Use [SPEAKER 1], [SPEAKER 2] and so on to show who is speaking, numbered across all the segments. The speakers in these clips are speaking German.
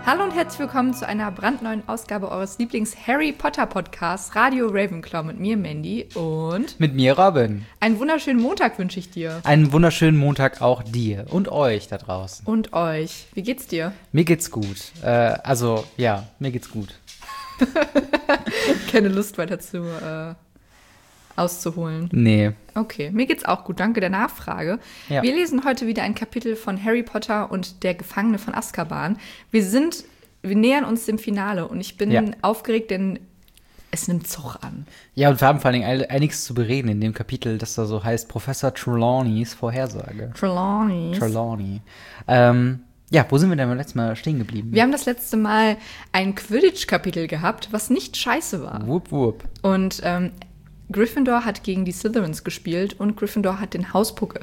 [SPEAKER 1] Hallo und herzlich willkommen zu einer brandneuen Ausgabe eures Lieblings-Harry Potter-Podcasts Radio Ravenclaw mit mir, Mandy, und
[SPEAKER 2] mit mir, Robin.
[SPEAKER 1] Einen wunderschönen Montag wünsche ich dir.
[SPEAKER 2] Einen wunderschönen Montag auch dir und euch da draußen.
[SPEAKER 1] Und euch. Wie geht's dir?
[SPEAKER 2] Mir geht's gut. Mir geht's gut.
[SPEAKER 1] Keine Lust weiter auszuholen.
[SPEAKER 2] Nee.
[SPEAKER 1] Okay, mir geht's auch gut, danke der Nachfrage. Ja. Wir lesen heute wieder ein Kapitel von Harry Potter und der Gefangene von Azkaban. Wir nähern uns dem Finale und ich bin aufgeregt, denn es nimmt Zug an. Ja,
[SPEAKER 2] und wir haben vor allen Dingen einiges zu bereden in dem Kapitel, das da so heißt Professor Trelawneys Vorhersage. Trelawney. Wo sind wir denn beim letzten Mal stehen geblieben?
[SPEAKER 1] Wir haben das letzte Mal ein Quidditch-Kapitel gehabt, was nicht scheiße war.
[SPEAKER 2] Wupp, wupp.
[SPEAKER 1] Und Gryffindor hat gegen die Slytherins gespielt und Gryffindor hat den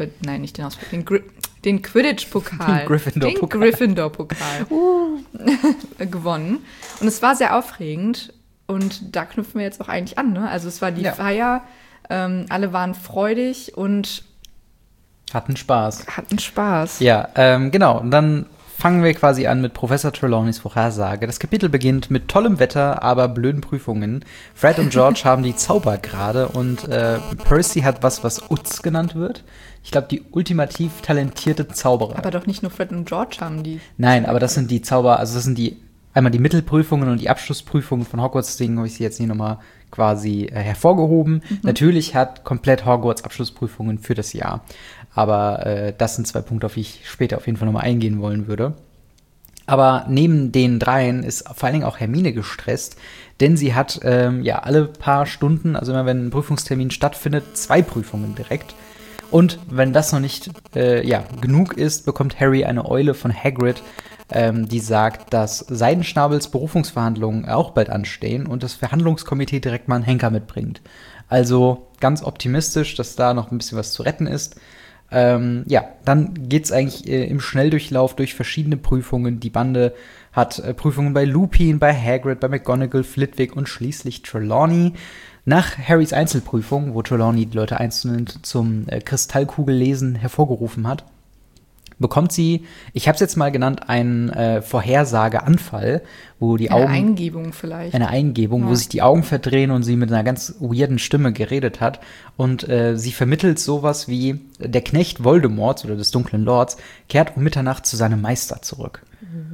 [SPEAKER 1] Quidditch-Pokal. Den Gryffindor-Pokal gewonnen. Und es war sehr aufregend. Und da knüpfen wir jetzt auch eigentlich an, ne? Also es war die Feier, alle waren freudig und
[SPEAKER 2] hatten Spaß.
[SPEAKER 1] Ja,
[SPEAKER 2] genau. Und dann fangen wir quasi an mit Professor Trelawneys Vorhersage. Das Kapitel beginnt mit tollem Wetter, aber blöden Prüfungen. Fred und George haben die Zauber gerade und Percy hat was Utz genannt wird. Ich glaube, die ultimativ talentierte Zauberer.
[SPEAKER 1] Aber doch nicht nur Fred und George haben die.
[SPEAKER 2] Nein, aber das sind die Zauber, also das sind einmal die Mittelprüfungen und die Abschlussprüfungen von Hogwarts, deswegen habe ich sie jetzt hier nochmal quasi hervorgehoben. Mhm. Natürlich hat komplett Hogwarts Abschlussprüfungen für das Jahr. Aber das sind 2 Punkte, auf die ich später auf jeden Fall nochmal eingehen wollen würde. Aber neben den dreien ist vor allen Dingen auch Hermine gestresst, denn sie hat alle paar Stunden, also immer wenn ein Prüfungstermin stattfindet, 2 Prüfungen direkt. Und wenn das noch nicht genug ist, bekommt Harry eine Eule von Hagrid, die sagt, dass Seidenschnabels Berufungsverhandlungen auch bald anstehen und das Verhandlungskomitee direkt mal einen Henker mitbringt. Also ganz optimistisch, dass da noch ein bisschen was zu retten ist. Dann geht's eigentlich im Schnelldurchlauf durch verschiedene Prüfungen. Die Bande hat Prüfungen bei Lupin, bei Hagrid, bei McGonagall, Flitwick und schließlich Trelawney. Nach Harrys Einzelprüfung, wo Trelawney die Leute einzeln zum Kristallkugellesen hervorgerufen hat, bekommt sie, ich habe es jetzt mal genannt, einen Vorhersageanfall, wo die Augen...
[SPEAKER 1] Eine Eingebung,
[SPEAKER 2] wo sich die Augen verdrehen und sie mit einer ganz weirden Stimme geredet hat. Und sie vermittelt sowas wie, der Knecht Voldemorts oder des Dunklen Lords kehrt um Mitternacht zu seinem Meister zurück.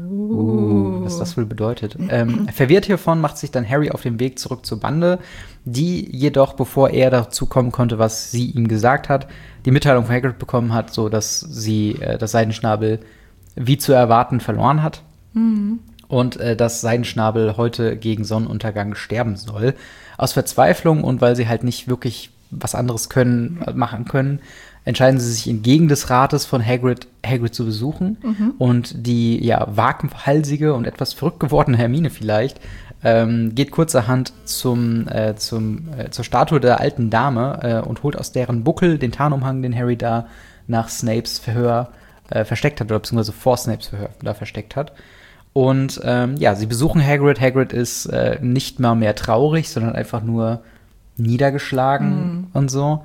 [SPEAKER 2] Was das wohl bedeutet. Verwirrt hiervon macht sich dann Harry auf den Weg zurück zur Bande, die jedoch, bevor er dazu kommen konnte, was sie ihm gesagt hat, die Mitteilung von Hagrid bekommen hat, so dass sie das Seidenschnabel wie zu erwarten verloren hat.
[SPEAKER 1] Mhm.
[SPEAKER 2] Und dass Seidenschnabel heute gegen Sonnenuntergang sterben soll. Aus Verzweiflung und weil sie halt nicht wirklich was anderes machen können, entscheiden sie sich entgegen des Rates von Hagrid zu besuchen.
[SPEAKER 1] Mhm.
[SPEAKER 2] Und die waghalsige und etwas verrückt gewordene Hermine vielleicht geht kurzerhand zur Statue der alten Dame und holt aus deren Buckel den Tarnumhang, den Harry da nach Snapes Verhör versteckt hat, oder beziehungsweise vor Snapes Verhör da versteckt hat. Und sie besuchen Hagrid. Hagrid ist nicht mal mehr traurig, sondern einfach nur niedergeschlagen und so.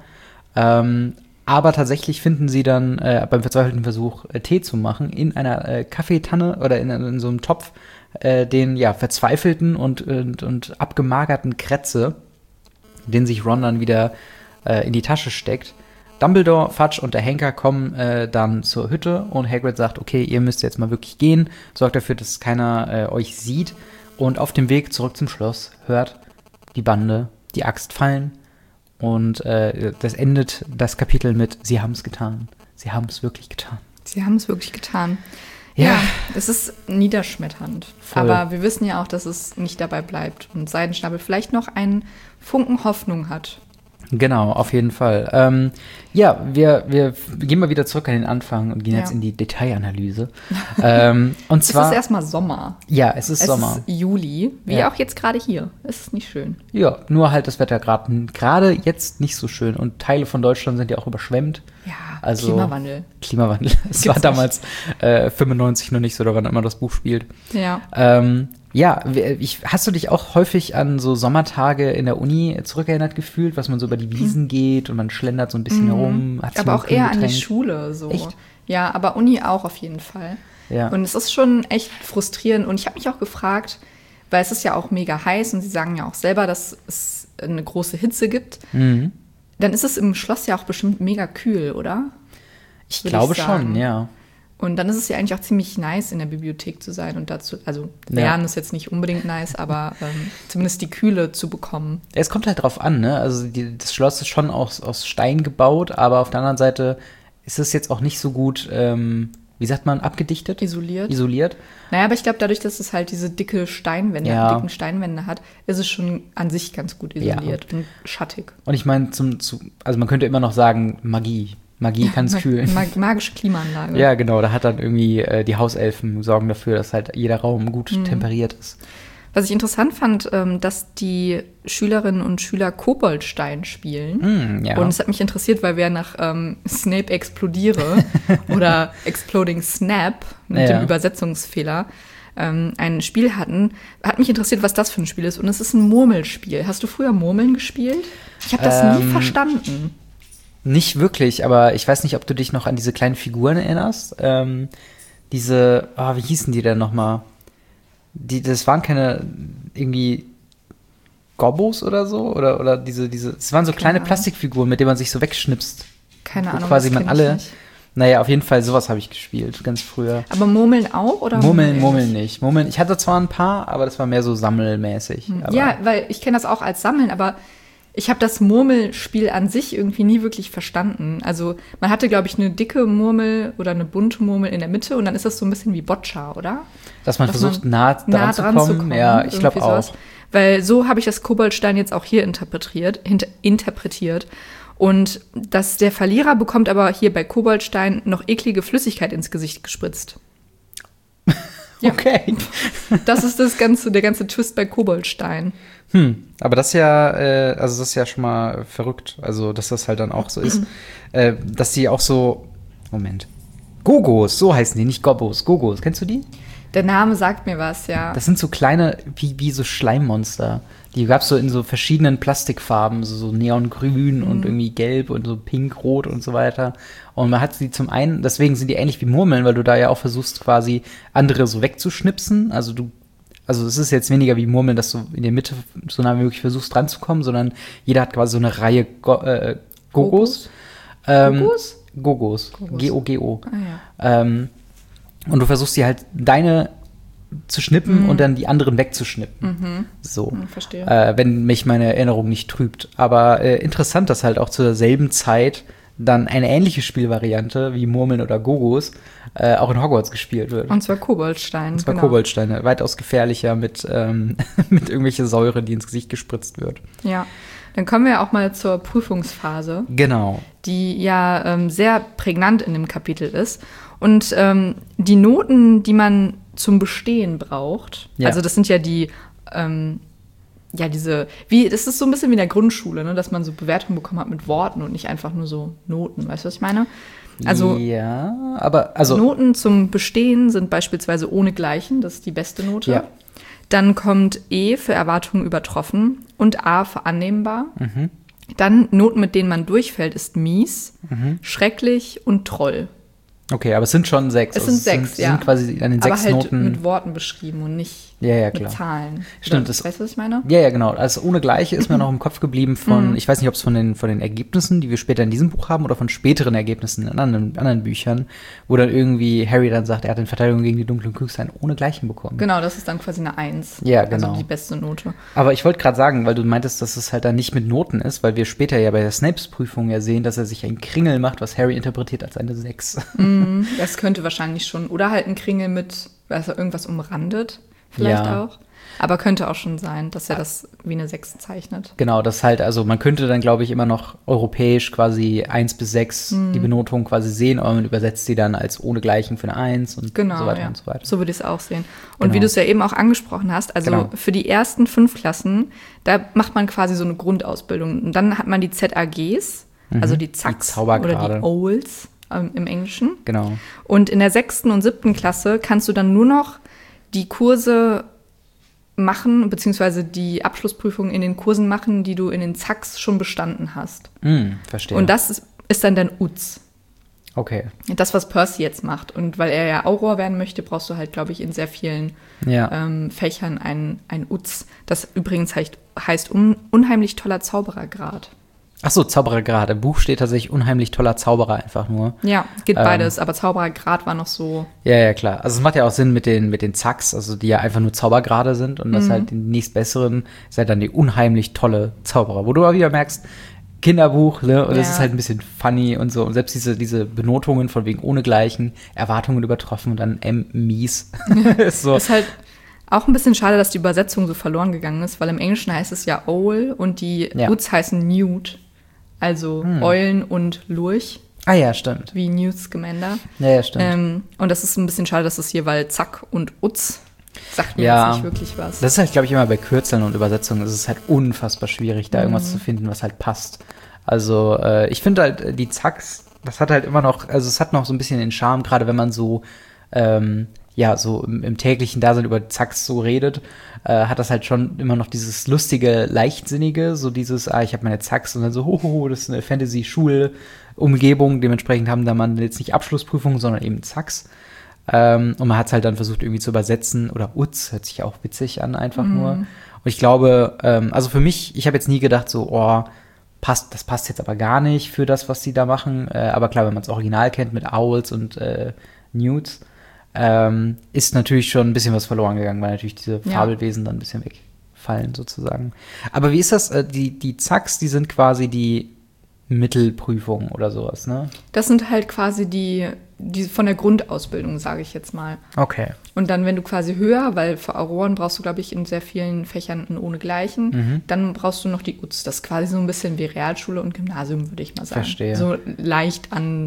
[SPEAKER 2] Aber tatsächlich finden sie dann beim verzweifelten Versuch, Tee zu machen, in einer Kaffeetanne oder in so einem Topf, den verzweifelten und abgemagerten Kretze, den sich Ron dann wieder in die Tasche steckt. Dumbledore, Fudge und der Henker kommen dann zur Hütte und Hagrid sagt, okay, ihr müsst jetzt mal wirklich gehen, sorgt dafür, dass keiner euch sieht. Und auf dem Weg zurück zum Schloss hört die Bande die Axt fallen und das endet das Kapitel mit, sie haben es getan. Sie haben es wirklich getan.
[SPEAKER 1] Sie haben es wirklich getan. Ja, es ist niederschmetternd.
[SPEAKER 2] Voll.
[SPEAKER 1] Aber wir wissen ja auch, dass es nicht dabei bleibt und Seidenschnabel vielleicht noch einen Funken Hoffnung hat.
[SPEAKER 2] Genau, auf jeden Fall. Wir gehen mal wieder zurück an den Anfang und gehen jetzt in die Detailanalyse. Und zwar,
[SPEAKER 1] es ist erstmal Sommer.
[SPEAKER 2] Ja, es ist Sommer.
[SPEAKER 1] Es ist Juli, wie auch jetzt gerade hier. Es ist nicht schön.
[SPEAKER 2] Ja, nur halt das Wetter gerade jetzt nicht so schön. Und Teile von Deutschland sind ja auch überschwemmt.
[SPEAKER 1] Ja,
[SPEAKER 2] also,
[SPEAKER 1] Klimawandel.
[SPEAKER 2] Es war damals 95 noch nicht so, oder wann immer das Buch spielt.
[SPEAKER 1] Ja.
[SPEAKER 2] Hast du dich auch häufig an so Sommertage in der Uni zurückerinnert gefühlt, was man so über die Wiesen geht und man schlendert so ein bisschen herum?
[SPEAKER 1] Aber auch eher an die Schule. So.
[SPEAKER 2] Echt?
[SPEAKER 1] Ja, aber Uni auch auf jeden Fall.
[SPEAKER 2] Ja.
[SPEAKER 1] Und es ist schon echt frustrierend. Und ich habe mich auch gefragt, weil es ist ja auch mega heiß und sie sagen ja auch selber, dass es eine große Hitze gibt.
[SPEAKER 2] Mhm.
[SPEAKER 1] Dann ist es im Schloss ja auch bestimmt mega kühl, oder?
[SPEAKER 2] Ich glaube schon, ja.
[SPEAKER 1] Und dann ist es ja eigentlich auch ziemlich nice, in der Bibliothek zu sein und dazu, also lernen ist jetzt nicht unbedingt nice, aber zumindest die Kühle zu bekommen.
[SPEAKER 2] Es kommt halt drauf an, ne? Also das Schloss ist schon aus Stein gebaut, aber auf der anderen Seite ist es jetzt auch nicht so gut, wie sagt man, abgedichtet? Isoliert.
[SPEAKER 1] Naja, aber ich glaube, dadurch, dass es halt diese dicken Steinwände hat, ist es schon an sich ganz gut isoliert und schattig.
[SPEAKER 2] Und ich meine, also man könnte immer noch sagen, Magie kann es kühlen.
[SPEAKER 1] Magische Klimaanlage.
[SPEAKER 2] Ja, genau. Da hat dann irgendwie die Hauselfen sorgen dafür, dass halt jeder Raum gut temperiert ist.
[SPEAKER 1] Was ich interessant fand, dass die Schülerinnen und Schüler Koboldstein spielen.
[SPEAKER 2] Ja.
[SPEAKER 1] Und es hat mich interessiert, weil wir nach Snape explodiere oder Exploding Snap mit dem Übersetzungsfehler ein Spiel hatten. Hat mich interessiert, was das für ein Spiel ist. Und es ist ein Murmelspiel. Hast du früher Murmeln gespielt? Ich habe das nie verstanden.
[SPEAKER 2] Nicht wirklich, aber ich weiß nicht, ob du dich noch an diese kleinen Figuren erinnerst. Wie hießen die denn nochmal? Das waren keine irgendwie Gobbos oder so? Oder es waren so kleine Plastikfiguren, mit denen man sich so wegschnipst.
[SPEAKER 1] Keine Ahnung,
[SPEAKER 2] quasi man alle. Naja, auf jeden Fall, sowas habe ich gespielt, ganz früher.
[SPEAKER 1] Aber Murmeln auch, oder?
[SPEAKER 2] Murmeln nicht. Ich hatte zwar ein paar, aber das war mehr so sammelmäßig.
[SPEAKER 1] Ja, weil ich kenne das auch als Sammeln, aber ich habe das Murmelspiel an sich irgendwie nie wirklich verstanden. Also man hatte, glaube ich, eine dicke Murmel oder eine bunte Murmel in der Mitte und dann ist das so ein bisschen wie Boccia, oder?
[SPEAKER 2] Dass man versucht, nah dran zu kommen. Ja, ich glaube auch.
[SPEAKER 1] Weil so habe ich das Koboldstein jetzt auch hier interpretiert. Und der Verlierer bekommt aber hier bei Koboldstein noch eklige Flüssigkeit ins Gesicht gespritzt.
[SPEAKER 2] Ja. Okay.
[SPEAKER 1] Das ist der ganze Twist bei Koboldstein.
[SPEAKER 2] Aber das ist ja schon mal verrückt. Also, dass das halt dann auch so ist. Dass die auch so, Moment. Gogos, so heißen die, nicht Gobbos. Gogos, kennst du die?
[SPEAKER 1] Der Name sagt mir was, ja.
[SPEAKER 2] Das sind so kleine, wie so Schleimmonster. Die gab es so in so verschiedenen Plastikfarben, so neongrün und irgendwie gelb und so pink, rot und so weiter. Und man hat sie zum einen, deswegen sind die ähnlich wie Murmeln, weil du da ja auch versuchst, quasi andere so wegzuschnipsen. Also es ist jetzt weniger wie Murmeln, dass du in der Mitte so nah wie möglich versuchst, dran zu kommen, sondern jeder hat quasi so eine Reihe Gogos. Gogos? G-O-G-O.
[SPEAKER 1] Ah, ja.
[SPEAKER 2] Und du versuchst sie halt deine zu schnippen und dann die anderen wegzuschnippen. So.
[SPEAKER 1] Verstehe.
[SPEAKER 2] Wenn mich meine Erinnerung nicht trübt. Aber interessant, dass halt auch zur selben Zeit dann eine ähnliche Spielvariante wie Murmeln oder Gogos auch in Hogwarts gespielt wird.
[SPEAKER 1] Und zwar Koboldstein.
[SPEAKER 2] Koboldsteine, weitaus gefährlicher mit irgendwelcher Säure, die ins Gesicht gespritzt wird.
[SPEAKER 1] Ja, dann kommen wir auch mal zur Prüfungsphase.
[SPEAKER 2] Genau.
[SPEAKER 1] Die ja sehr prägnant in dem Kapitel ist. Und die Noten, die man zum Bestehen braucht, also das sind ja das ist so ein bisschen wie in der Grundschule, ne, dass man so Bewertungen bekommen hat mit Worten und nicht einfach nur so Noten, weißt du, was ich meine? Also,
[SPEAKER 2] ja, aber
[SPEAKER 1] Noten zum Bestehen sind beispielsweise ohnegleichen, das ist die beste Note.
[SPEAKER 2] Ja.
[SPEAKER 1] Dann kommt E für Erwartungen übertroffen und A für annehmbar. Dann Noten, mit denen man durchfällt, ist mies, schrecklich und Troll.
[SPEAKER 2] Okay, aber es sind schon 6.
[SPEAKER 1] Es sind 6, ja.
[SPEAKER 2] sind quasi an den 6
[SPEAKER 1] aber halt
[SPEAKER 2] Noten
[SPEAKER 1] mit Worten beschrieben und nicht mit Zahlen.
[SPEAKER 2] Stimmt.
[SPEAKER 1] Weißt du, was ich meine?
[SPEAKER 2] Ja, genau. Also ohne Gleiche ist mir noch im Kopf geblieben von, ich weiß nicht, ob es von den Ergebnissen, die wir später in diesem Buch haben, oder von späteren Ergebnissen in anderen Büchern, wo dann irgendwie Harry dann sagt, er hat in Verteidigung gegen die dunklen Klugstein ohne Gleichen bekommen.
[SPEAKER 1] Genau, das ist dann quasi eine 1.
[SPEAKER 2] Ja, genau.
[SPEAKER 1] Also die beste Note.
[SPEAKER 2] Aber ich wollte gerade sagen, weil du meintest, dass es halt dann nicht mit Noten ist, weil wir später ja bei der Snapes-Prüfung ja sehen, dass er sich einen Kringel macht, was Harry interpretiert als eine 6.
[SPEAKER 1] Das könnte wahrscheinlich schon. Oder halt ein Kringel mit, irgendwas umrandet. Vielleicht auch. Aber könnte auch schon sein, dass er das wie eine 6 zeichnet.
[SPEAKER 2] Genau, das halt, also man könnte dann, glaube ich, immer noch europäisch quasi 1 bis 6 die Benotung quasi sehen, aber man übersetzt sie dann als ohnegleichen für eine 1 und so weiter und so weiter.
[SPEAKER 1] So würde ich es auch sehen. Und wie du es ja eben auch angesprochen hast, also für die ersten 5 Klassen, da macht man quasi so eine Grundausbildung. Und dann hat man die ZAGs, also die Zacks oder die Owls im Englischen.
[SPEAKER 2] Genau.
[SPEAKER 1] Und in der 6. und 7. Klasse kannst du dann nur noch die Kurse machen, beziehungsweise die Abschlussprüfung in den Kursen machen, die du in den Zacks schon bestanden hast.
[SPEAKER 2] Verstehe.
[SPEAKER 1] Und das ist dann dein UZ.
[SPEAKER 2] Okay.
[SPEAKER 1] Das, was Percy jetzt macht. Und weil er ja Auror werden möchte, brauchst du halt, glaube ich, in sehr vielen Fächern ein Uz. Das übrigens heißt unheimlich toller Zauberergrad.
[SPEAKER 2] Ach so, Zauberergrad. Im Buch steht tatsächlich unheimlich toller Zauberer einfach nur.
[SPEAKER 1] Ja, geht beides, aber Zauberergrad war noch so.
[SPEAKER 2] Ja, klar. Also es macht ja auch Sinn mit den Zacks, also die ja einfach nur Zaubergrade sind und das halt die nächstbesseren ist halt dann die unheimlich tolle Zauberer. Wo du aber wieder merkst, Kinderbuch, ne? Und das ist halt ein bisschen funny und so. Und selbst diese Benotungen von wegen ohnegleichen, Erwartungen übertroffen und dann mies.
[SPEAKER 1] So. Ist halt auch ein bisschen schade, dass die Übersetzung so verloren gegangen ist, weil im Englischen heißt es ja Owl und die Uts heißen Newt. Also Eulen und Lurch.
[SPEAKER 2] Ah ja, stimmt.
[SPEAKER 1] Wie Newt Scamander.
[SPEAKER 2] Ja, stimmt.
[SPEAKER 1] Und das ist ein bisschen schade, dass es hier, weil Zack und Utz sagt mir jetzt nicht wirklich was.
[SPEAKER 2] Das ist halt, glaube ich, immer bei Kürzeln und Übersetzungen ist es halt unfassbar schwierig, da irgendwas zu finden, was halt passt. Also ich finde halt, die Zacks, das hat halt immer noch, also es hat noch so ein bisschen den Charme, gerade wenn man so so im täglichen Dasein über Zacks so redet, hat das halt schon immer noch dieses lustige, leichtsinnige, so dieses, ich habe meine Zacks und dann so, hoho, das ist eine Fantasy-Schulumgebung, dementsprechend haben da man jetzt nicht Abschlussprüfungen, sondern eben Zacks. Und man hat es halt dann versucht irgendwie zu übersetzen, oder Uz, hört sich auch witzig an, einfach nur. Und ich glaube, also für mich, ich habe jetzt nie gedacht so, das passt jetzt aber gar nicht für das, was die da machen. Aber klar, wenn man das Original kennt mit Owls und Newts, ist natürlich schon ein bisschen was verloren gegangen, weil natürlich diese Fabelwesen dann ein bisschen wegfallen sozusagen. Aber wie ist das? Die Zacks, die sind quasi die Mittelprüfung oder sowas, ne?
[SPEAKER 1] Das sind halt quasi die von der Grundausbildung, sage ich jetzt mal.
[SPEAKER 2] Okay.
[SPEAKER 1] Und dann, wenn du quasi höher, weil für Auroren brauchst du, glaube ich, in sehr vielen Fächern ein Ohnegleichen, dann brauchst du noch die Uts. Das ist quasi so ein bisschen wie Realschule und Gymnasium, würde ich mal sagen. Verstehe. So leicht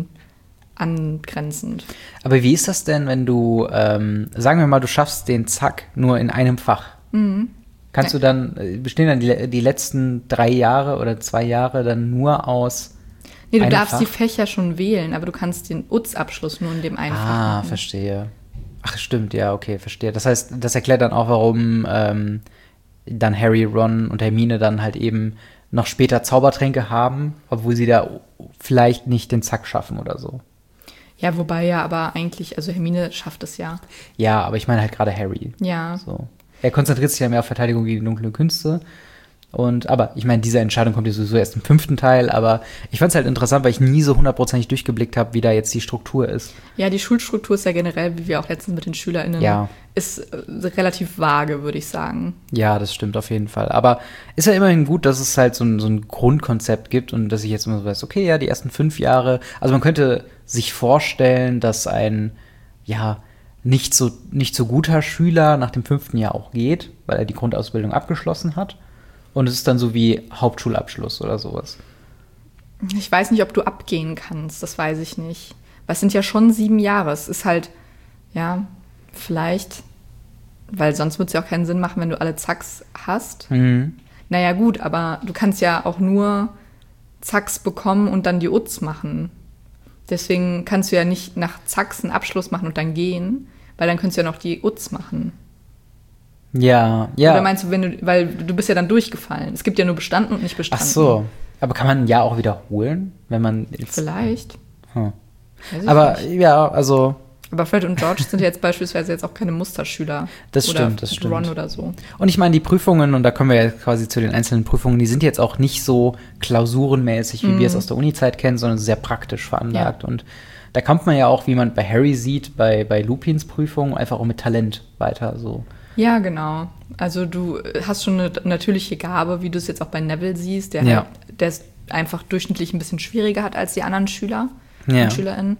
[SPEAKER 1] angrenzend.
[SPEAKER 2] Aber wie ist das denn, wenn du, sagen wir mal, du schaffst den Zack nur in einem Fach? Kannst du dann, bestehen dann die letzten 3 Jahre oder 2 Jahre dann nur aus
[SPEAKER 1] Nee, du darfst die Fächer schon wählen, aber du kannst den Uz-Abschluss nur in dem einen Fach machen.
[SPEAKER 2] Verstehe. Ach, stimmt, ja, okay, verstehe. Das heißt, das erklärt dann auch, warum dann Harry, Ron und Hermine dann halt eben noch später Zaubertränke haben, obwohl sie da vielleicht nicht den Zack schaffen oder so.
[SPEAKER 1] Ja, wobei aber eigentlich, also Hermine schafft es ja.
[SPEAKER 2] Ja, aber ich meine halt gerade Harry.
[SPEAKER 1] Ja.
[SPEAKER 2] So. Er konzentriert sich ja mehr auf Verteidigung gegen die dunklen Künste. Aber ich meine, diese Entscheidung kommt ja sowieso erst im 5. Teil, aber ich fand es halt interessant, weil ich nie so 100%ig durchgeblickt habe, wie da jetzt die Struktur ist.
[SPEAKER 1] Ja, die Schulstruktur ist ja generell, wie wir auch letztens mit den SchülerInnen, ist relativ vage, würde ich sagen. Ja,
[SPEAKER 2] das stimmt auf jeden Fall. Aber ist ja immerhin gut, dass es halt so ein Grundkonzept gibt und dass ich jetzt immer so weiß, okay, ja, die ersten 5 Jahre, also man könnte sich vorstellen, dass ein, nicht so guter Schüler nach dem 5. Jahr auch geht, weil er die Grundausbildung abgeschlossen hat. Und es ist dann so wie Hauptschulabschluss oder sowas.
[SPEAKER 1] Ich weiß nicht, ob du abgehen kannst, das weiß ich nicht. Weil es sind ja schon 7 Jahre. Es ist halt, vielleicht, weil sonst würde es ja auch keinen Sinn machen, wenn du alle Zacks hast. Naja, gut, aber du kannst ja auch nur Zacks bekommen und dann die Uts machen. Deswegen kannst du ja nicht nach Zacks einen Abschluss machen und dann gehen, weil dann könntest du ja noch die Uts machen.
[SPEAKER 2] Ja.
[SPEAKER 1] Oder meinst du, weil du bist ja dann durchgefallen. Es gibt ja nur bestanden und nicht bestanden.
[SPEAKER 2] Ach so. Aber kann man ein Jahr auch wiederholen, wenn man jetzt...
[SPEAKER 1] Vielleicht.
[SPEAKER 2] Aber nicht. Also...
[SPEAKER 1] Aber Fred und George sind jetzt beispielsweise jetzt auch keine Musterschüler.
[SPEAKER 2] Das stimmt.
[SPEAKER 1] Ron oder so.
[SPEAKER 2] Und ich meine, die Prüfungen, und da kommen wir ja quasi zu den einzelnen Prüfungen, die sind jetzt auch nicht so klausurenmäßig, wie wir es aus der Uni-Zeit kennen, sondern sehr praktisch veranlagt. Ja. Und da kommt man ja auch, wie man bei Harry sieht, bei Lupins Prüfung, einfach auch mit Talent weiter so.
[SPEAKER 1] Ja, genau. Also du hast schon eine natürliche Gabe, wie du es jetzt auch bei Neville siehst, der es einfach durchschnittlich ein bisschen schwieriger hat als die anderen Schüler und SchülerInnen.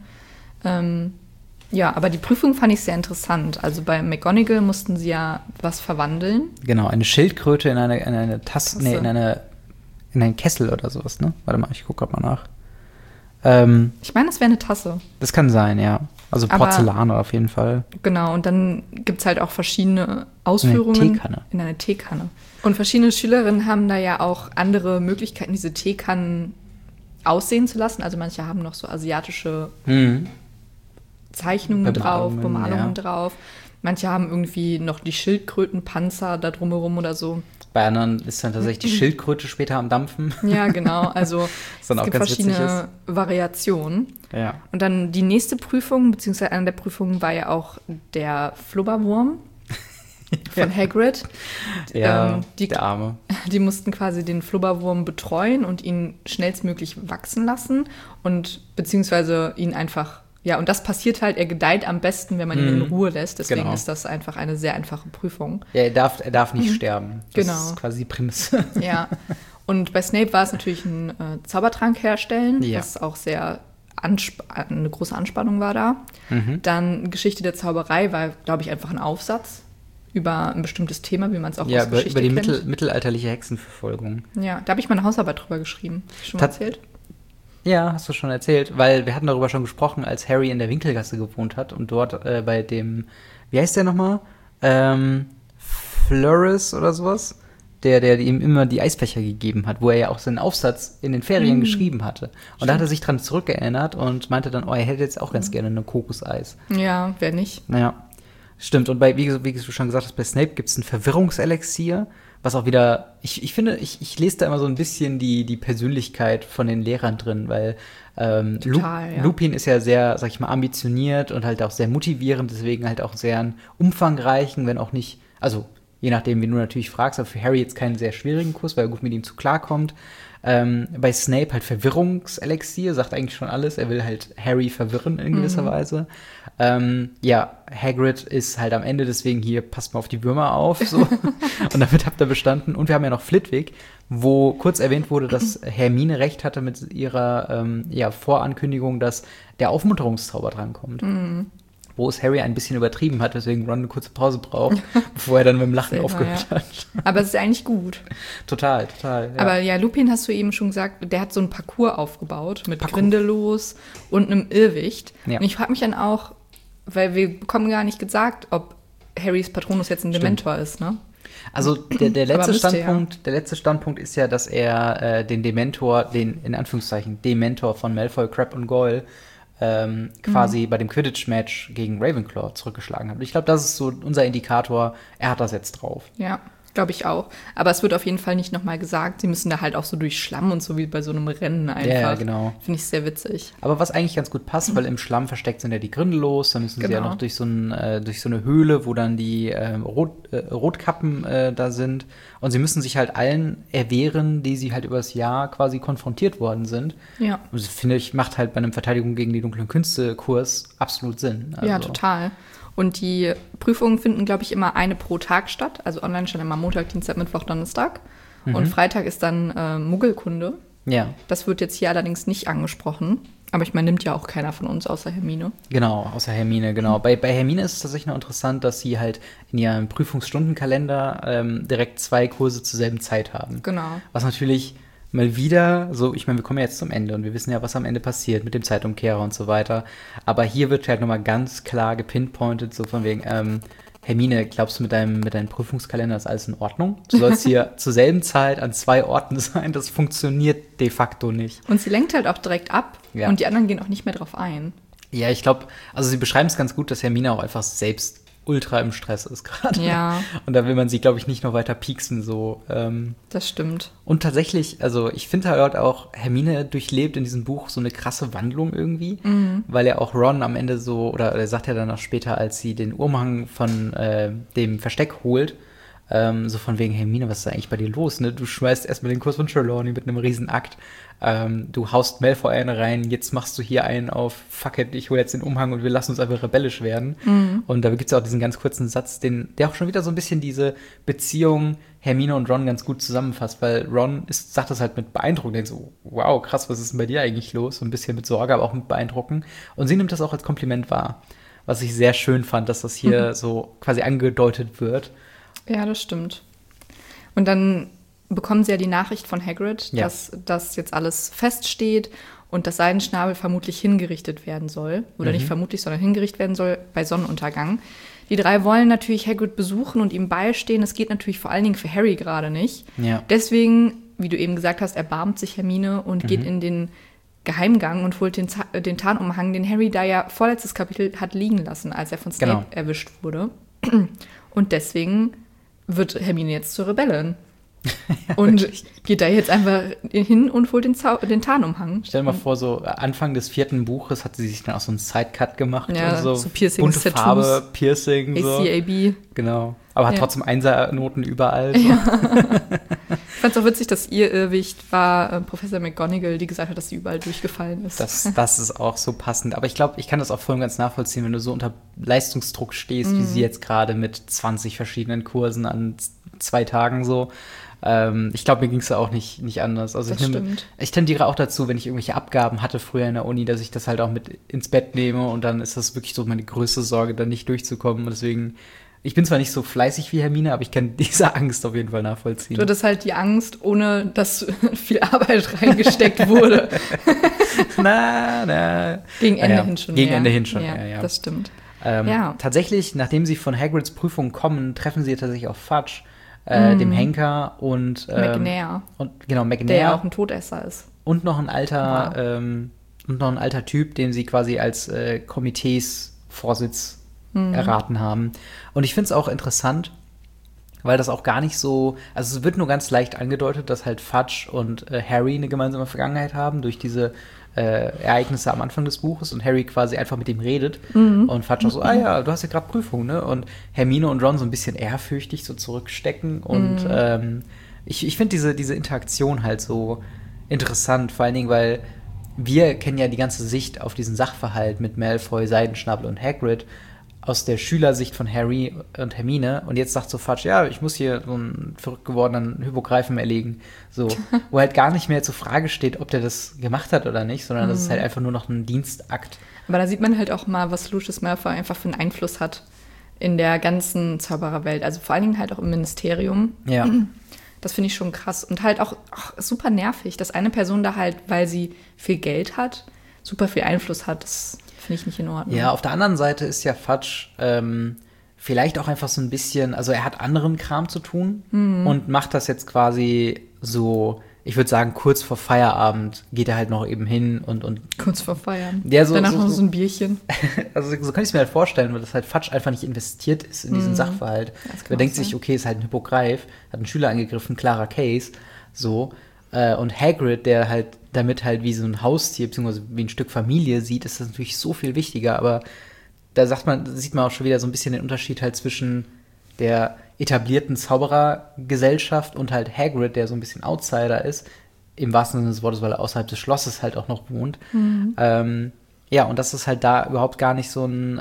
[SPEAKER 1] Aber die Prüfung fand ich sehr interessant. Also bei McGonagall mussten sie ja was verwandeln.
[SPEAKER 2] Genau, eine Schildkröte in eine Tasse, in einen Kessel oder sowas, ne? Warte mal, ich gucke gerade mal nach.
[SPEAKER 1] Ich meine, das wäre eine Tasse.
[SPEAKER 2] Das kann sein, ja. Also Porzellan auf jeden Fall.
[SPEAKER 1] Genau, und dann gibt es halt auch verschiedene Ausführungen. In eine Teekanne. Und verschiedene Schülerinnen haben da ja auch andere Möglichkeiten, diese Teekannen aussehen zu lassen. Also manche haben noch so asiatische Zeichnungen drauf, Bemalungen drauf. Manche haben irgendwie noch die Schildkrötenpanzer da drumherum oder so.
[SPEAKER 2] Bei anderen ist dann tatsächlich die Schildkröte später am Dampfen.
[SPEAKER 1] Ja, genau. Also
[SPEAKER 2] es gibt
[SPEAKER 1] verschiedene Variationen.
[SPEAKER 2] Ja.
[SPEAKER 1] Und dann die nächste Prüfung, beziehungsweise eine der Prüfungen war ja auch der Flubberwurm von Hagrid.
[SPEAKER 2] Ja, der Arme.
[SPEAKER 1] Die mussten quasi den Flubberwurm betreuen und ihn schnellstmöglich wachsen lassen und beziehungsweise ihn einfach, ja, und das passiert halt, er gedeiht am besten, wenn man ihn in Ruhe lässt. Deswegen ist das einfach eine sehr einfache Prüfung.
[SPEAKER 2] Ja, er darf nicht sterben. Das ist quasi die Prämisse.
[SPEAKER 1] Ja, und bei Snape war es natürlich ein Zaubertrank herstellen, was auch sehr eine große Anspannung war da. Dann Geschichte der Zauberei war, glaube ich, einfach ein Aufsatz über ein bestimmtes Thema, wie man es auch aus Geschichte
[SPEAKER 2] kennt.
[SPEAKER 1] Ja, über
[SPEAKER 2] die mittelalterliche Hexenverfolgung.
[SPEAKER 1] Ja, da habe ich meine Hausarbeit drüber geschrieben. Hast du schon mal erzählt?
[SPEAKER 2] Ja, hast du schon erzählt, weil wir hatten darüber schon gesprochen, als Harry in der Winkelgasse gewohnt hat und dort bei dem, wie heißt der nochmal? Flores oder sowas? Der ihm immer die Eisbecher gegeben hat, wo er ja auch seinen Aufsatz in den Ferien geschrieben hatte. Und da hat er sich dran zurückerinnert und meinte dann, er hätte jetzt auch ganz gerne eine Kokoseis.
[SPEAKER 1] Ja, wer nicht?
[SPEAKER 2] Naja, stimmt. Und wie du schon gesagt hast, bei Snape gibt es ein Verwirrungselixier, was auch wieder, ich finde, ich lese da immer so ein bisschen die Persönlichkeit von den Lehrern drin, weil Lupin ist ja sehr, sag ich mal, ambitioniert und halt auch sehr motivierend, deswegen halt auch sehr umfangreichen, wenn auch nicht, also je nachdem, wie du natürlich fragst, aber für Harry jetzt keinen sehr schwierigen Kurs, weil er gut mit ihm zu klarkommt. Bei Snape halt Verwirrungselixier, sagt eigentlich schon alles. Er will halt Harry verwirren in gewisser Weise. Hagrid ist halt am Ende, deswegen hier, passt mal auf die Würmer auf. So. Und damit habt ihr bestanden. Und wir haben ja noch Flitwick, wo kurz erwähnt wurde, dass Hermine recht hatte mit ihrer Vorankündigung, dass der Aufmunterungszauber drankommt. Wo es Harry ein bisschen übertrieben hat, weswegen Ron eine kurze Pause braucht, bevor er dann mit dem Lachen aufgehört hat.
[SPEAKER 1] Aber es ist eigentlich gut.
[SPEAKER 2] Total. Ja.
[SPEAKER 1] Aber ja, Lupin, hast du eben schon gesagt, der hat so einen Parcours aufgebaut mit Grindelos und einem Irrwicht. Ja. Und ich frage mich dann auch, weil wir bekommen gar nicht gesagt, ob Harrys Patronus jetzt ein Dementor ist, ne?
[SPEAKER 2] Also der letzte Standpunkt ist ja, dass er den in Anführungszeichen Dementor von Malfoy, Crabbe und Goyle quasi bei dem Quidditch-Match gegen Ravenclaw zurückgeschlagen hat. Ich glaube, das ist so unser Indikator, er hat das jetzt drauf.
[SPEAKER 1] Ja, glaube ich auch. Aber es wird auf jeden Fall nicht nochmal gesagt. Sie müssen da halt auch so durch Schlamm und so wie bei so einem Rennen einfach.
[SPEAKER 2] Ja, genau.
[SPEAKER 1] Finde ich sehr witzig.
[SPEAKER 2] Aber was eigentlich ganz gut passt, weil im Schlamm versteckt sind ja die Grindelos, dann müssen sie ja noch durch so eine Höhle, wo dann die Rotkappen da sind. Und sie müssen sich halt allen erwehren, die sie halt übers Jahr quasi konfrontiert worden sind.
[SPEAKER 1] Ja.
[SPEAKER 2] Und das, finde ich, macht halt bei einem Verteidigung gegen die dunklen Künste-Kurs absolut Sinn. Also.
[SPEAKER 1] Ja, total. Und die Prüfungen finden, glaube ich, immer eine pro Tag statt. Also online schon immer Montag, Dienstag, Mittwoch, Donnerstag. Und Freitag ist dann Muggelkunde.
[SPEAKER 2] Ja.
[SPEAKER 1] Das wird jetzt hier allerdings nicht angesprochen. Aber ich meine, nimmt ja auch keiner von uns außer Hermine.
[SPEAKER 2] Genau, außer Hermine, genau. Bei Hermine ist es tatsächlich noch interessant, dass sie halt in ihrem Prüfungsstundenkalender direkt 2 Kurse zur selben Zeit haben.
[SPEAKER 1] Genau.
[SPEAKER 2] Was natürlich mal wieder, so, ich meine, wir kommen ja jetzt zum Ende und wir wissen ja, was am Ende passiert mit dem Zeitumkehrer und so weiter. Aber hier wird halt nochmal ganz klar gepinpointet, so von wegen, Hermine, glaubst du, mit deinem Prüfungskalender ist alles in Ordnung? Du sollst hier zur selben Zeit an 2 Orten sein. Das funktioniert de facto nicht.
[SPEAKER 1] Und sie lenkt halt auch direkt ab und die anderen gehen auch nicht mehr drauf ein.
[SPEAKER 2] Ja, ich glaube, also sie beschreiben es ganz gut, dass Hermine auch einfach selbst ultra im Stress ist gerade.
[SPEAKER 1] Ja.
[SPEAKER 2] Und da will man sie, glaube ich, nicht noch weiter pieksen. So.
[SPEAKER 1] Das stimmt.
[SPEAKER 2] Und tatsächlich, also ich finde halt auch, Hermine durchlebt in diesem Buch so eine krasse Wandlung irgendwie, weil ja auch Ron am Ende so, oder er sagt ja dann auch später, als sie den Umhang von dem Versteck holt, so von wegen, Hermine, was ist da eigentlich bei dir los? Ne? Du schmeißt erstmal den Kurs von Trelawney mit einem Riesen-Akt. Du haust Malfoy einen rein, jetzt machst du hier einen auf, fuck it, ich hole jetzt den Umhang und wir lassen uns einfach rebellisch werden. Und da gibt es auch diesen ganz kurzen Satz, der auch schon wieder so ein bisschen diese Beziehung Hermine und Ron ganz gut zusammenfasst, weil Ron sagt das halt mit Beeindruckung, denkt so, wow, krass, was ist denn bei dir eigentlich los? So ein bisschen mit Sorge, aber auch mit Beeindrucken. Und sie nimmt das auch als Kompliment wahr, was ich sehr schön fand, dass das hier so quasi angedeutet wird.
[SPEAKER 1] Ja, das stimmt. Und dann bekommen sie ja die Nachricht von Hagrid, dass das jetzt alles feststeht und dass Seidenschnabel vermutlich hingerichtet werden soll. Oder nicht vermutlich, sondern hingerichtet werden soll bei Sonnenuntergang. Die 3 wollen natürlich Hagrid besuchen und ihm beistehen. Das geht natürlich vor allen Dingen für Harry gerade nicht.
[SPEAKER 2] Ja.
[SPEAKER 1] Deswegen, wie du eben gesagt hast, erbarmt sich Hermine und geht in den Geheimgang und holt den Tarnumhang, den Harry da ja vorletztes Kapitel hat liegen lassen, als er von Snape erwischt wurde. Und deswegen wird Hermine jetzt zur Rebellin. Und geht da jetzt einfach hin und holt den Tarnumhang.
[SPEAKER 2] Stell dir mal vor, so Anfang des 4. Buches hat sie sich dann auch so einen Sidecut gemacht.
[SPEAKER 1] Ja,
[SPEAKER 2] und so
[SPEAKER 1] Piercings,
[SPEAKER 2] bunte
[SPEAKER 1] Tattoos,
[SPEAKER 2] Farbe, Piercing.
[SPEAKER 1] ACAB.
[SPEAKER 2] So. Genau. Aber hat trotzdem Einsernoten überall. So.
[SPEAKER 1] Ja. Ich fand es auch witzig, dass ihr Irrwicht war Professor McGonagall, die gesagt hat, dass sie überall durchgefallen ist.
[SPEAKER 2] Das ist auch so passend. Aber ich glaube, ich kann das auch voll und ganz nachvollziehen, wenn du so unter Leistungsdruck stehst, wie sie jetzt gerade mit 20 verschiedenen Kursen an 2 Tagen so. Ich glaube, mir ging es auch nicht anders. Also ich tendiere auch dazu, wenn ich irgendwelche Abgaben hatte früher in der Uni, dass ich das halt auch mit ins Bett nehme und dann ist das wirklich so meine größte Sorge, dann nicht durchzukommen. Und deswegen, ich bin zwar nicht so fleißig wie Hermine, aber ich kann diese Angst auf jeden Fall nachvollziehen.
[SPEAKER 1] Du hattest halt die Angst, ohne dass viel Arbeit reingesteckt wurde. Gegen Ende hin schon.
[SPEAKER 2] Gegen Ende hin schon, ja.
[SPEAKER 1] Das stimmt.
[SPEAKER 2] Tatsächlich, nachdem sie von Hagrids Prüfung kommen, treffen sie tatsächlich auf Fudge, dem Henker und
[SPEAKER 1] McNair.
[SPEAKER 2] McNair.
[SPEAKER 1] Der ja auch ein Todesser ist.
[SPEAKER 2] Und noch ein alter Typ, den sie quasi als Komiteesvorsitz erraten haben. Und ich finde es auch interessant, weil das auch gar nicht so, also es wird nur ganz leicht angedeutet, dass halt Fudge und Harry eine gemeinsame Vergangenheit haben durch diese Ereignisse am Anfang des Buches und Harry quasi einfach mit ihm redet und Fudge auch so, ja, du hast ja gerade Prüfung, ne? Und Hermine und Ron so ein bisschen ehrfürchtig so zurückstecken und ich finde diese Interaktion halt so interessant, vor allen Dingen, weil wir kennen ja die ganze Sicht auf diesen Sachverhalt mit Malfoy, Seidenschnabel und Hagrid aus der Schülersicht von Harry und Hermine und jetzt sagt so Fudge, ja, ich muss hier so einen verrückt gewordenen Hippogreifen erlegen, so, wo halt gar nicht mehr zur Frage steht, ob der das gemacht hat oder nicht, sondern das ist halt einfach nur noch ein Dienstakt.
[SPEAKER 1] Aber da sieht man halt auch mal, was Lucius Malfoy einfach für einen Einfluss hat in der ganzen Zaubererwelt, also vor allen Dingen halt auch im Ministerium.
[SPEAKER 2] Ja.
[SPEAKER 1] Das finde ich schon krass und halt auch super nervig, dass eine Person da halt, weil sie viel Geld hat, super viel Einfluss hat, das finde ich nicht in Ordnung.
[SPEAKER 2] Ja, auf der anderen Seite ist ja Fudge vielleicht auch einfach so ein bisschen, also er hat anderen Kram zu tun und macht das jetzt quasi so, ich würde sagen, kurz vor Feierabend geht er halt noch eben hin und
[SPEAKER 1] kurz vor Feierabend.
[SPEAKER 2] Ja,
[SPEAKER 1] danach noch so ein Bierchen.
[SPEAKER 2] Also so kann ich es mir halt vorstellen, weil das halt Fudge einfach nicht investiert ist in diesen Sachverhalt. Er denkt sich, okay, ist halt ein Hippogreif, hat einen Schüler angegriffen, klarer Case, so. Und Hagrid, der halt damit halt wie so ein Haustier bzw. wie ein Stück Familie sieht, ist das natürlich so viel wichtiger. Aber da sieht man auch schon wieder so ein bisschen den Unterschied halt zwischen der etablierten Zauberergesellschaft und halt Hagrid, der so ein bisschen Outsider ist, im wahrsten Sinne des Wortes, weil er außerhalb des Schlosses halt auch noch wohnt. Ja, und das ist halt da überhaupt gar nicht so ein,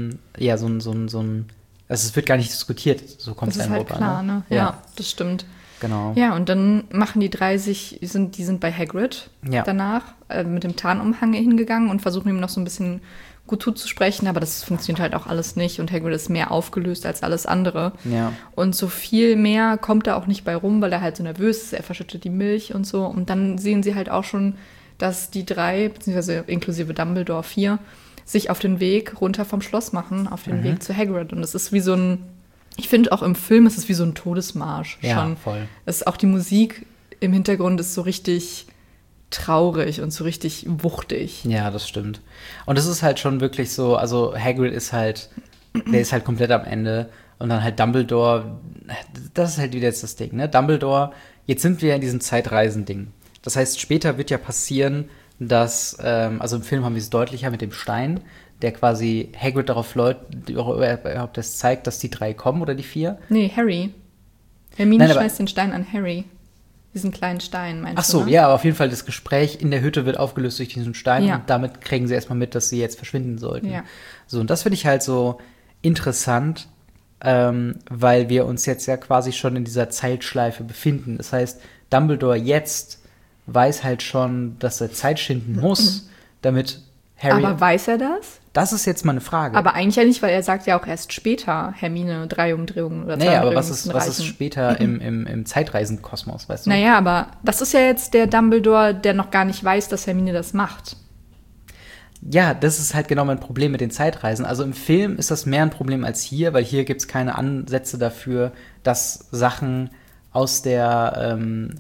[SPEAKER 2] also es wird gar nicht diskutiert, so kommt es
[SPEAKER 1] einem rüber. Das ist halt klar, ne? Ja, das stimmt.
[SPEAKER 2] Genau.
[SPEAKER 1] Ja, und dann machen die drei die sind bei Hagrid danach mit dem Tarnumhang hingegangen und versuchen ihm noch so ein bisschen gut zuzusprechen, aber das funktioniert halt auch alles nicht und Hagrid ist mehr aufgelöst als alles andere.
[SPEAKER 2] Ja.
[SPEAKER 1] Und so viel mehr kommt da auch nicht bei rum, weil er halt so nervös ist, er verschüttet die Milch und so. Und dann sehen sie halt auch schon, dass die drei, beziehungsweise inklusive Dumbledore 4, sich auf den Weg runter vom Schloss machen, auf den Weg zu Hagrid. Und das ist wie so ein, ich finde auch im Film ist es wie so ein Todesmarsch schon.
[SPEAKER 2] Ja, voll.
[SPEAKER 1] Es ist auch die Musik im Hintergrund ist so richtig traurig und so richtig wuchtig.
[SPEAKER 2] Ja, das stimmt. Und es ist halt schon wirklich so, also Hagrid ist halt, der ist halt komplett am Ende. Und dann halt Dumbledore, das ist halt wieder jetzt das Ding, ne? Dumbledore, jetzt sind wir in diesem Zeitreisen-Ding. Das heißt, später wird ja passieren, dass, also im Film haben wir es deutlicher mit dem Stein, der quasi Hagrid darauf überhaupt das zeigt, dass die 3 kommen oder die 4.
[SPEAKER 1] Nee, Harry. Hermine schmeißt den Stein an Harry. Diesen kleinen Stein, meinst du?
[SPEAKER 2] Ach so,
[SPEAKER 1] ne?
[SPEAKER 2] ja, aber auf jeden Fall das Gespräch in der Hütte wird aufgelöst durch diesen Stein und damit kriegen sie erstmal mit, dass sie jetzt verschwinden sollten.
[SPEAKER 1] Ja.
[SPEAKER 2] So, und das finde ich halt so interessant, weil wir uns jetzt ja quasi schon in dieser Zeitschleife befinden. Das heißt, Dumbledore jetzt weiß halt schon, dass er Zeit schinden muss, damit Harry...
[SPEAKER 1] Aber weiß er das?
[SPEAKER 2] Das ist jetzt mal eine Frage.
[SPEAKER 1] Aber eigentlich ja nicht, weil er sagt ja auch erst später, Hermine, 3 Umdrehungen oder 2
[SPEAKER 2] Naja,
[SPEAKER 1] Umdrehungen.
[SPEAKER 2] aber was ist später im Zeitreisenkosmos, weißt du?
[SPEAKER 1] Naja, aber das ist ja jetzt der Dumbledore, der noch gar nicht weiß, dass Hermine das macht.
[SPEAKER 2] Ja, das ist halt genau mein Problem mit den Zeitreisen. Also im Film ist das mehr ein Problem als hier, weil hier gibt es keine Ansätze dafür, dass Sachen aus der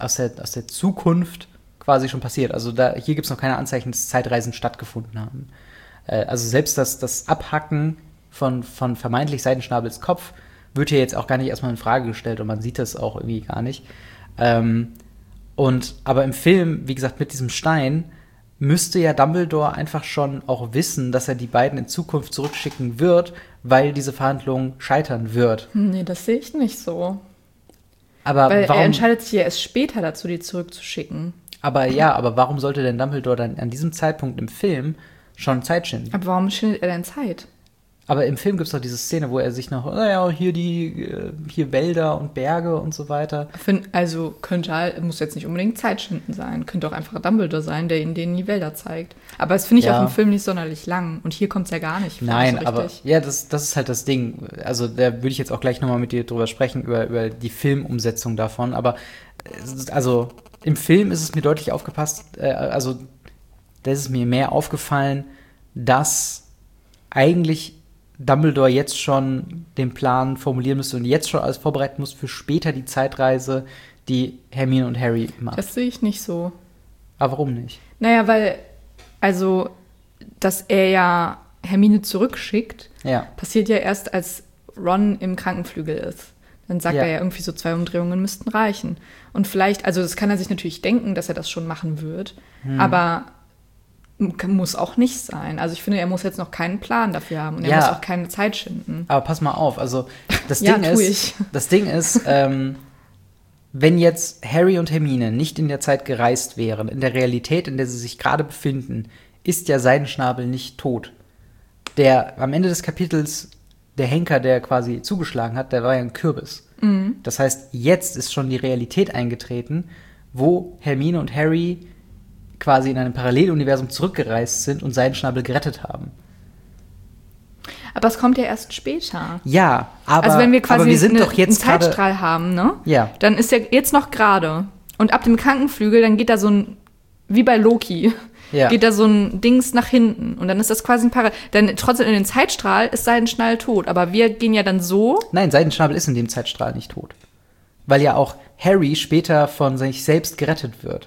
[SPEAKER 2] Zukunft quasi schon passiert. Also hier gibt es noch keine Anzeichen, dass Zeitreisen stattgefunden haben. Also selbst das Abhacken von vermeintlich Seidenschnabels Kopf wird hier jetzt auch gar nicht erstmal in Frage gestellt und man sieht das auch irgendwie gar nicht. Aber im Film, wie gesagt, mit diesem Stein müsste ja Dumbledore einfach schon auch wissen, dass er die beiden in Zukunft zurückschicken wird, weil diese Verhandlung scheitern wird.
[SPEAKER 1] Nee, das sehe ich nicht so.
[SPEAKER 2] Aber
[SPEAKER 1] weil
[SPEAKER 2] warum,
[SPEAKER 1] er entscheidet sich ja erst später dazu, die zurückzuschicken.
[SPEAKER 2] aber warum sollte denn Dumbledore dann an diesem Zeitpunkt im Film schon Zeit schinden?
[SPEAKER 1] Aber warum schindet er denn Zeit?
[SPEAKER 2] Aber im Film gibt es doch diese Szene, wo er sich noch, hier Wälder und Berge und so weiter.
[SPEAKER 1] Also muss jetzt nicht unbedingt Zeit schinden sein. Könnte auch einfach Dumbledore sein, der ihnen die Wälder zeigt. Aber das finde ich auch im Film nicht sonderlich lang. Und hier kommt es ja gar nicht vor.
[SPEAKER 2] Nein,
[SPEAKER 1] so
[SPEAKER 2] aber das ist halt das Ding. Also da würde ich jetzt auch gleich nochmal mit dir drüber sprechen, über die Filmumsetzung davon. Aber also im Film ist es mir deutlich da ist es mir mehr aufgefallen, dass eigentlich Dumbledore jetzt schon den Plan formulieren müsste und jetzt schon alles vorbereiten muss für später die Zeitreise, die Hermine und Harry machen.
[SPEAKER 1] Das sehe ich nicht so.
[SPEAKER 2] Aber warum nicht?
[SPEAKER 1] Naja, weil, dass er ja Hermine zurückschickt, passiert ja erst, als Ron im Krankenflügel ist. Dann sagt er ja irgendwie so 2 Umdrehungen müssten reichen. Und vielleicht, also das kann er sich natürlich denken, dass er das schon machen wird, aber muss auch nicht sein. Also ich finde, er muss jetzt noch keinen Plan dafür haben und er muss auch keine Zeit schinden.
[SPEAKER 2] Aber pass mal auf, also das Ding ist, wenn jetzt Harry und Hermine nicht in der Zeit gereist wären, in der Realität, in der sie sich gerade befinden, ist ja Seidenschnabel nicht tot. Der am Ende des Kapitels, der Henker, der quasi zugeschlagen hat, der war ja ein Kürbis. Mhm. Das heißt, jetzt ist schon die Realität eingetreten, wo Hermine und Harry quasi in einem Paralleluniversum zurückgereist sind und Seidenschnabel gerettet haben.
[SPEAKER 1] Aber es kommt ja erst später.
[SPEAKER 2] Ja, aber,
[SPEAKER 1] also wenn wir quasi
[SPEAKER 2] einen
[SPEAKER 1] Zeitstrahl haben, ne?
[SPEAKER 2] Ja.
[SPEAKER 1] Dann ist ja jetzt noch gerade. Und ab dem Krankenflügel, dann geht da so ein, wie bei Loki, geht da so ein Dings nach hinten. Und dann ist das quasi ein Denn trotzdem in dem Zeitstrahl ist Seidenschnabel tot. Aber wir gehen ja dann so.
[SPEAKER 2] Nein, Seidenschnabel ist in dem Zeitstrahl nicht tot. Weil ja auch Harry später von sich selbst gerettet wird.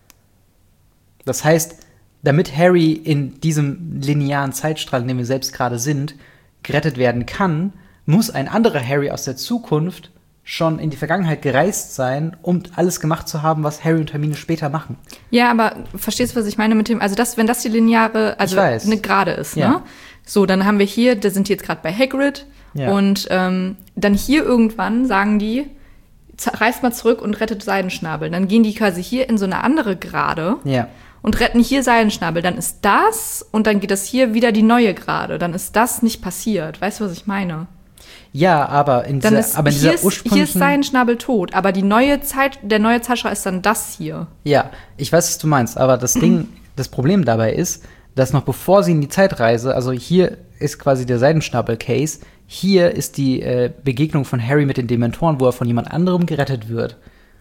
[SPEAKER 2] Das heißt, damit Harry in diesem linearen Zeitstrahl, in dem wir selbst gerade sind, gerettet werden kann, muss ein anderer Harry aus der Zukunft schon in die Vergangenheit gereist sein, um alles gemacht zu haben, was Harry und Hermine später machen.
[SPEAKER 1] Ja, aber verstehst du, was ich meine mit dem, wenn das die lineare, eine Gerade ist, ne? So, dann haben wir hier, da sind die jetzt gerade bei Hagrid und dann hier irgendwann sagen die, reist mal zurück und rettet Seidenschnabel. Dann gehen die quasi hier in so eine andere Gerade. Ja. Und retten hier Seidenschnabel, dann ist das und dann geht das hier wieder die neue Gerade. Dann ist das nicht passiert. Weißt du, was ich meine?
[SPEAKER 2] Ja, aber in dieser ursprünglichen...
[SPEAKER 1] Hier ist Seidenschnabel tot, aber der neue Zeitstrahl ist dann das hier.
[SPEAKER 2] Ja, ich weiß, was du meinst, aber das Problem dabei ist, dass noch bevor sie in die Zeitreise, also hier ist quasi der Seidenschnabel-Case, hier ist die Begegnung von Harry mit den Dementoren, wo er von jemand anderem gerettet wird.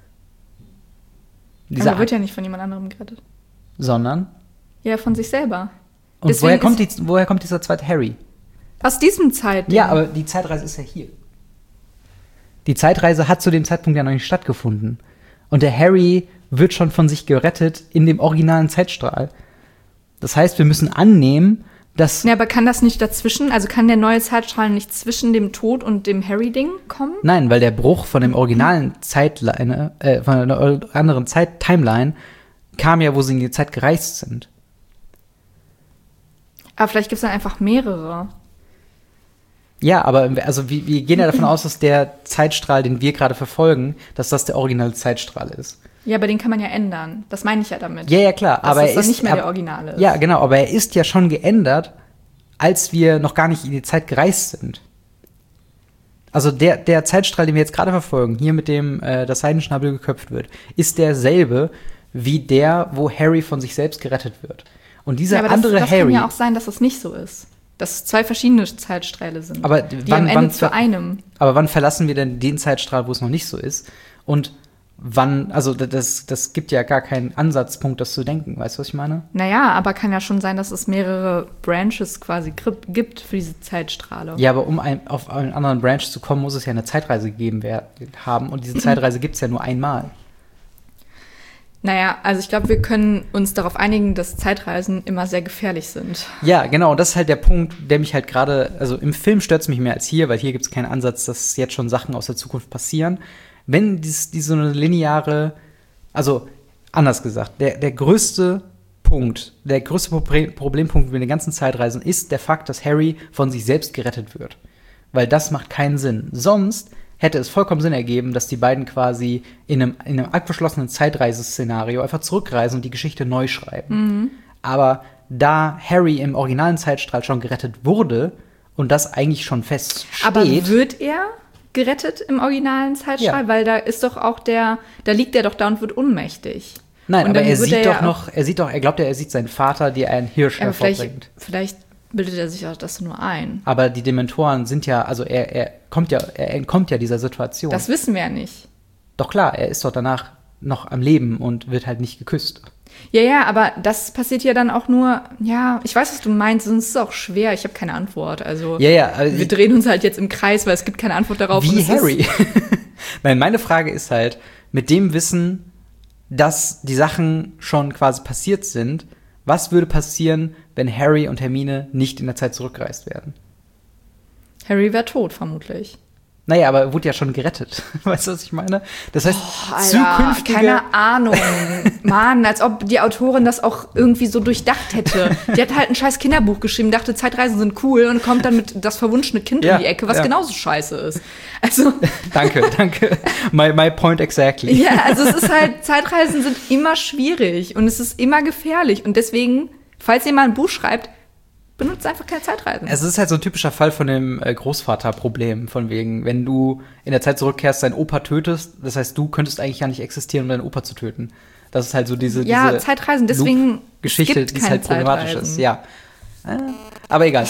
[SPEAKER 1] Aber er wird ja nicht von jemand anderem gerettet.
[SPEAKER 2] Sondern?
[SPEAKER 1] Ja, von sich selber.
[SPEAKER 2] Und woher kommt dieser zweite Harry?
[SPEAKER 1] Aus diesem Zeitding.
[SPEAKER 2] Ja, aber die Zeitreise ist ja hier. Die Zeitreise hat zu dem Zeitpunkt ja noch nicht stattgefunden. Und der Harry wird schon von sich gerettet in dem originalen Zeitstrahl. Das heißt, wir müssen annehmen, dass...
[SPEAKER 1] Ja, aber kann das nicht dazwischen, also kann der neue Zeitstrahl nicht zwischen dem Tod und dem Harry-Ding kommen?
[SPEAKER 2] Nein, weil der Bruch von dem originalen von einer anderen Timeline kam ja, wo sie in die Zeit gereist sind.
[SPEAKER 1] Aber vielleicht gibt es dann einfach mehrere.
[SPEAKER 2] Ja, aber wir gehen ja davon aus, dass der Zeitstrahl, den wir gerade verfolgen, dass das der originale Zeitstrahl ist.
[SPEAKER 1] Ja, aber den kann man ja ändern. Das meine ich ja damit.
[SPEAKER 2] Ja, klar.
[SPEAKER 1] Aber er ist nicht mehr der Originale.
[SPEAKER 2] Ja, genau. Aber er ist ja schon geändert, als wir noch gar nicht in die Zeit gereist sind. Also der Zeitstrahl, den wir jetzt gerade verfolgen, hier mit dem das Seidenschnabel geköpft wird, ist derselbe wie der, wo Harry von sich selbst gerettet wird. Und dieser andere
[SPEAKER 1] das
[SPEAKER 2] Harry...
[SPEAKER 1] kann ja auch sein, dass das nicht so ist. Dass es 2 verschiedene Zeitstrahle sind.
[SPEAKER 2] Aber
[SPEAKER 1] die am Ende zu einem.
[SPEAKER 2] Aber wann verlassen wir denn den Zeitstrahl, wo es noch nicht so ist? Und wann, also das gibt ja gar keinen Ansatzpunkt, das zu denken. Weißt du, was ich meine?
[SPEAKER 1] Naja, aber kann ja schon sein, dass es mehrere Branches quasi gibt für diese Zeitstrahle.
[SPEAKER 2] Ja, aber um auf einen anderen Branch zu kommen, muss es ja eine Zeitreise gegeben haben. Und diese Zeitreise gibt es ja nur einmal.
[SPEAKER 1] Naja, also ich glaube, wir können uns darauf einigen, dass Zeitreisen immer sehr gefährlich sind.
[SPEAKER 2] Ja, genau. Und das ist halt der Punkt, der mich halt gerade, also im Film stört es mich mehr als hier, weil hier gibt es keinen Ansatz, dass jetzt schon Sachen aus der Zukunft passieren. wenn die so eine lineare, also anders gesagt, der größte Punkt, der größte Problempunkt mit den ganzen Zeitreisen ist der Fakt, dass Harry von sich selbst gerettet wird. Weil das macht keinen Sinn. Sonst hätte es vollkommen Sinn ergeben, dass die beiden quasi in einem abgeschlossenen Zeitreiseszenario einfach zurückreisen und die Geschichte neu schreiben. Aber da Harry im originalen Zeitstrahl schon gerettet wurde und das eigentlich schon feststeht.
[SPEAKER 1] Aber wird er gerettet im originalen Zeitstrahl?
[SPEAKER 2] Ja.
[SPEAKER 1] Weil da ist doch auch da liegt er doch da und wird ohnmächtig.
[SPEAKER 2] Nein,
[SPEAKER 1] und
[SPEAKER 2] aber er glaubt ja, er sieht seinen Vater, der einen Hirsch hervorbringt.
[SPEAKER 1] Vielleicht bildet er sich auch das nur ein.
[SPEAKER 2] Aber die Dementoren sind ja, also er entkommt ja dieser Situation.
[SPEAKER 1] Das wissen wir ja nicht.
[SPEAKER 2] Doch klar, er ist doch danach noch am Leben und wird halt nicht geküsst.
[SPEAKER 1] Ja, aber das passiert ja dann auch nur, ja, ich weiß, was du meinst, sonst ist es auch schwer, ich habe keine Antwort. Also wir drehen uns halt jetzt im Kreis, weil es gibt keine Antwort darauf.
[SPEAKER 2] Wie Harry. Nein, meine Frage ist halt, mit dem Wissen, dass die Sachen schon quasi passiert sind, was würde passieren, wenn Harry und Hermine nicht in der Zeit zurückgereist werden?
[SPEAKER 1] Harry wäre tot, vermutlich.
[SPEAKER 2] Naja, aber er wurde ja schon gerettet. Weißt du, was ich meine? Das heißt,
[SPEAKER 1] zukünftige... Keine Ahnung. Mann, als ob die Autorin das auch irgendwie so durchdacht hätte. Die hat halt ein scheiß Kinderbuch geschrieben, dachte, Zeitreisen sind cool und kommt dann mit das verwunschene Kind um die Ecke, was genauso scheiße ist. Also
[SPEAKER 2] Danke. My point exactly.
[SPEAKER 1] Ja, also es ist halt, Zeitreisen sind immer schwierig und es ist immer gefährlich. Und deswegen, falls ihr mal ein Buch schreibt, benutzt einfach keine Zeitreisen.
[SPEAKER 2] Es ist halt so ein typischer Fall von dem Großvaterproblem, von wegen, wenn du in der Zeit zurückkehrst, deinen Opa tötest, das heißt, du könntest eigentlich gar nicht existieren, um deinen Opa zu töten. Das ist halt so diese
[SPEAKER 1] Zeitreisen, deswegen
[SPEAKER 2] Geschichte, die halt problematisch ist. Ja. Aber egal.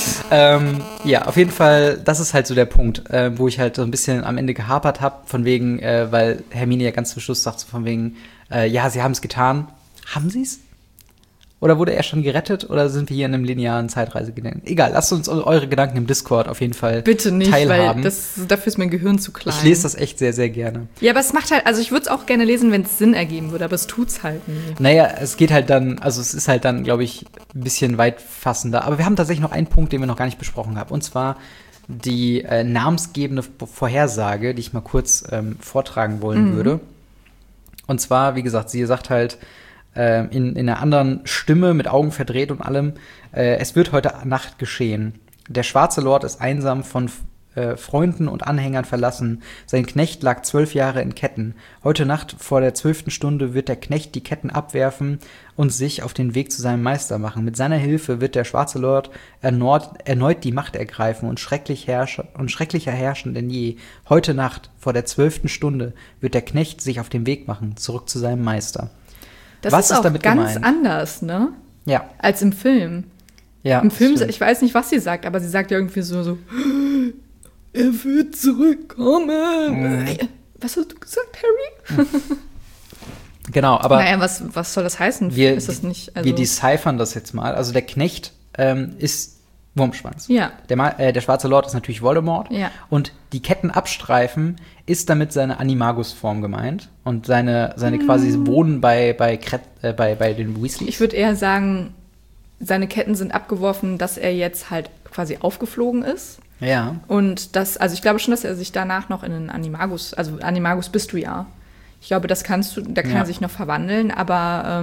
[SPEAKER 2] Ja, auf jeden Fall, das ist halt so der Punkt, wo ich halt so ein bisschen am Ende gehapert habe, von wegen, weil Hermine ja ganz zum Schluss sagt, so von wegen, ja, sie haben es getan. Haben sie es? Oder wurde er schon gerettet? Oder sind wir hier in einem linearen Zeitreisegedanken? Egal, lasst uns eure Gedanken im Discord auf jeden Fall
[SPEAKER 1] bitte nicht,
[SPEAKER 2] teilhaben.
[SPEAKER 1] Weil dafür ist mein Gehirn zu klein.
[SPEAKER 2] Ich lese das echt sehr, sehr gerne.
[SPEAKER 1] Ja, aber es macht halt, also ich würde es auch gerne lesen, wenn es Sinn ergeben würde, aber es tut's halt nicht.
[SPEAKER 2] Naja, es geht halt dann, also es ist halt dann, glaube ich, ein bisschen weitfassender. Aber wir haben tatsächlich noch einen Punkt, den wir noch gar nicht besprochen haben. Und zwar die namensgebende Vorhersage, die ich mal kurz vortragen wollen würde. Und zwar, wie gesagt, sie sagt halt, in einer anderen Stimme, mit Augen verdreht und allem. Es wird heute Nacht geschehen. Der schwarze Lord ist einsam von Freunden und Anhängern verlassen. Sein Knecht lag 12 Jahre in Ketten. Heute Nacht vor der 12. Stunde wird der Knecht die Ketten abwerfen und sich auf den Weg zu seinem Meister machen. Mit seiner Hilfe wird der schwarze Lord erneut die Macht ergreifen und schrecklicher herrschen denn je. Heute Nacht vor der 12. Stunde wird der Knecht sich auf den Weg machen, zurück zu seinem Meister.
[SPEAKER 1] Das ist auch damit ganz anders, ne?
[SPEAKER 2] Ja.
[SPEAKER 1] Als im Film.
[SPEAKER 2] Ja.
[SPEAKER 1] Im Film, ich weiß nicht, was sie sagt, aber sie sagt ja irgendwie so er wird zurückkommen. Was hast du gesagt, Harry?
[SPEAKER 2] Genau, aber
[SPEAKER 1] naja, was soll das heißen?
[SPEAKER 2] Wir deciphern das jetzt mal. Also der Knecht ist Wurmschwanz.
[SPEAKER 1] Ja.
[SPEAKER 2] Der schwarze Lord ist natürlich Voldemort.
[SPEAKER 1] Ja.
[SPEAKER 2] Und die Ketten abstreifen ist damit seine Animagus-Form gemeint. Und seine quasi Wohnen bei den Weasleys.
[SPEAKER 1] Ich würde eher sagen, seine Ketten sind abgeworfen, dass er jetzt halt quasi aufgeflogen ist.
[SPEAKER 2] Ja.
[SPEAKER 1] Und also ich glaube schon, dass er sich danach noch in einen Animagus, also Animagus bist du ja. Ich glaube, da kann er sich noch verwandeln, aber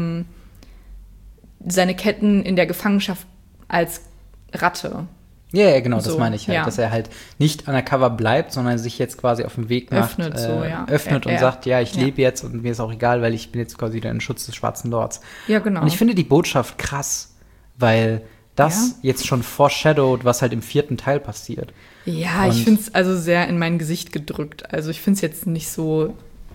[SPEAKER 1] seine Ketten in der Gefangenschaft als Ratte.
[SPEAKER 2] Ja, genau, das meine ich halt. Ja. Dass er halt nicht undercover bleibt, sondern sich jetzt quasi auf den Weg macht, öffnet und sagt, ja, ich lebe jetzt und mir ist auch egal, weil ich bin jetzt quasi wieder im Schutz des Schwarzen Lords.
[SPEAKER 1] Ja, genau.
[SPEAKER 2] Und ich finde die Botschaft krass, weil das jetzt schon foreshadowed, was halt im 4. Teil passiert.
[SPEAKER 1] Ja, und ich finde es also sehr in mein Gesicht gedrückt. Also ich finde es jetzt nicht so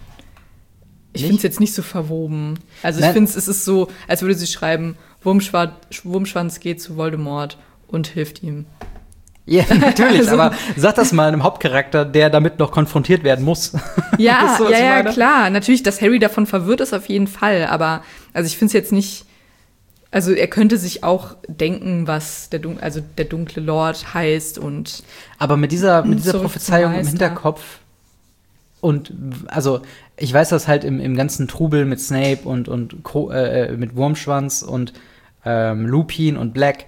[SPEAKER 1] verwoben. Also ich finde es ist so, als würde sie schreiben, Wurmschwanz geht zu Voldemort und hilft ihm.
[SPEAKER 2] Ja, natürlich, also, aber sag das mal einem Hauptcharakter, der damit noch konfrontiert werden muss.
[SPEAKER 1] Ja, klar. Natürlich, dass Harry davon verwirrt ist, auf jeden Fall. Aber also ich finde es jetzt nicht. Also er könnte sich auch denken, was der dunkle Lord heißt und.
[SPEAKER 2] Aber mit dieser Prophezeiung im Hinterkopf. Und also ich weiß das halt im ganzen Trubel mit Snape und mit Wurmschwanz und Lupin und Black,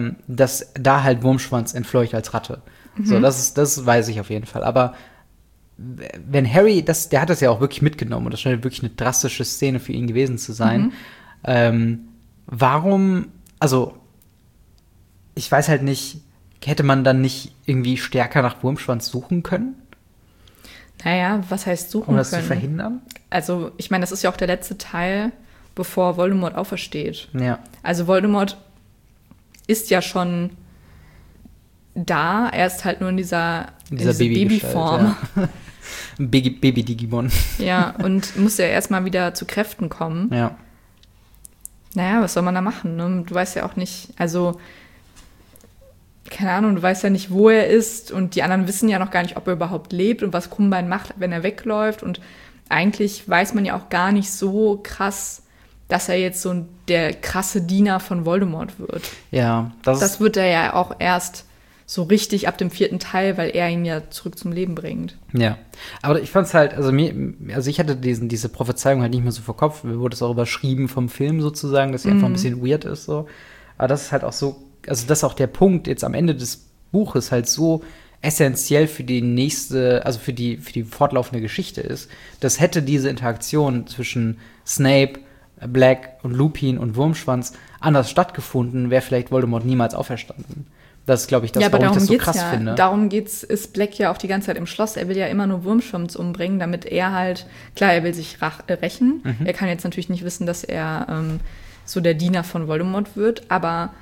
[SPEAKER 2] dass da halt Wurmschwanz entfleucht als Ratte. So, das weiß ich auf jeden Fall. Aber wenn Harry, der hat das ja auch wirklich mitgenommen und das scheint wirklich eine drastische Szene für ihn gewesen zu sein. Warum, also ich weiß halt nicht, hätte man dann nicht irgendwie stärker nach Wurmschwanz suchen können?
[SPEAKER 1] Naja, was heißt suchen
[SPEAKER 2] um das
[SPEAKER 1] können?
[SPEAKER 2] zu verhindern?
[SPEAKER 1] Also, ich meine, das ist ja auch der letzte Teil, bevor Voldemort aufersteht.
[SPEAKER 2] Ja.
[SPEAKER 1] Also Voldemort ist ja schon da, er ist halt nur in dieser Babyform.
[SPEAKER 2] Ja. Baby-Digimon.
[SPEAKER 1] Ja, und muss ja erstmal wieder zu Kräften kommen.
[SPEAKER 2] Ja.
[SPEAKER 1] Naja, was soll man da machen? Ne? Du weißt ja auch nicht, also keine Ahnung, du weißt ja nicht, wo er ist und die anderen wissen ja noch gar nicht, ob er überhaupt lebt und was Krummbein macht, wenn er wegläuft und eigentlich weiß man ja auch gar nicht so krass, dass er jetzt so der krasse Diener von Voldemort wird.
[SPEAKER 2] Ja,
[SPEAKER 1] das wird er ja auch erst so richtig ab dem 4. Teil, weil er ihn ja zurück zum Leben bringt.
[SPEAKER 2] Ja, aber ich fand's halt, also ich hatte diese Prophezeiung halt nicht mehr so vor Kopf. Mir wurde es auch überschrieben vom Film sozusagen, dass sie einfach ein bisschen weird ist so. Aber das ist halt auch so, also das ist auch der Punkt jetzt am Ende des Buches halt so essentiell für die nächste, also für die fortlaufende Geschichte ist. Das hätte diese Interaktion zwischen Snape, Black und Lupin und Wurmschwanz anders stattgefunden, wäre vielleicht Voldemort niemals auferstanden. Das ist, glaube ich, das, warum ich das so krass finde.
[SPEAKER 1] Darum ist Black ja auch die ganze Zeit im Schloss. Er will ja immer nur Wurmschwanz umbringen, damit er halt, klar, er will sich rächen. Er kann jetzt natürlich nicht wissen, dass er so der Diener von Voldemort wird, aber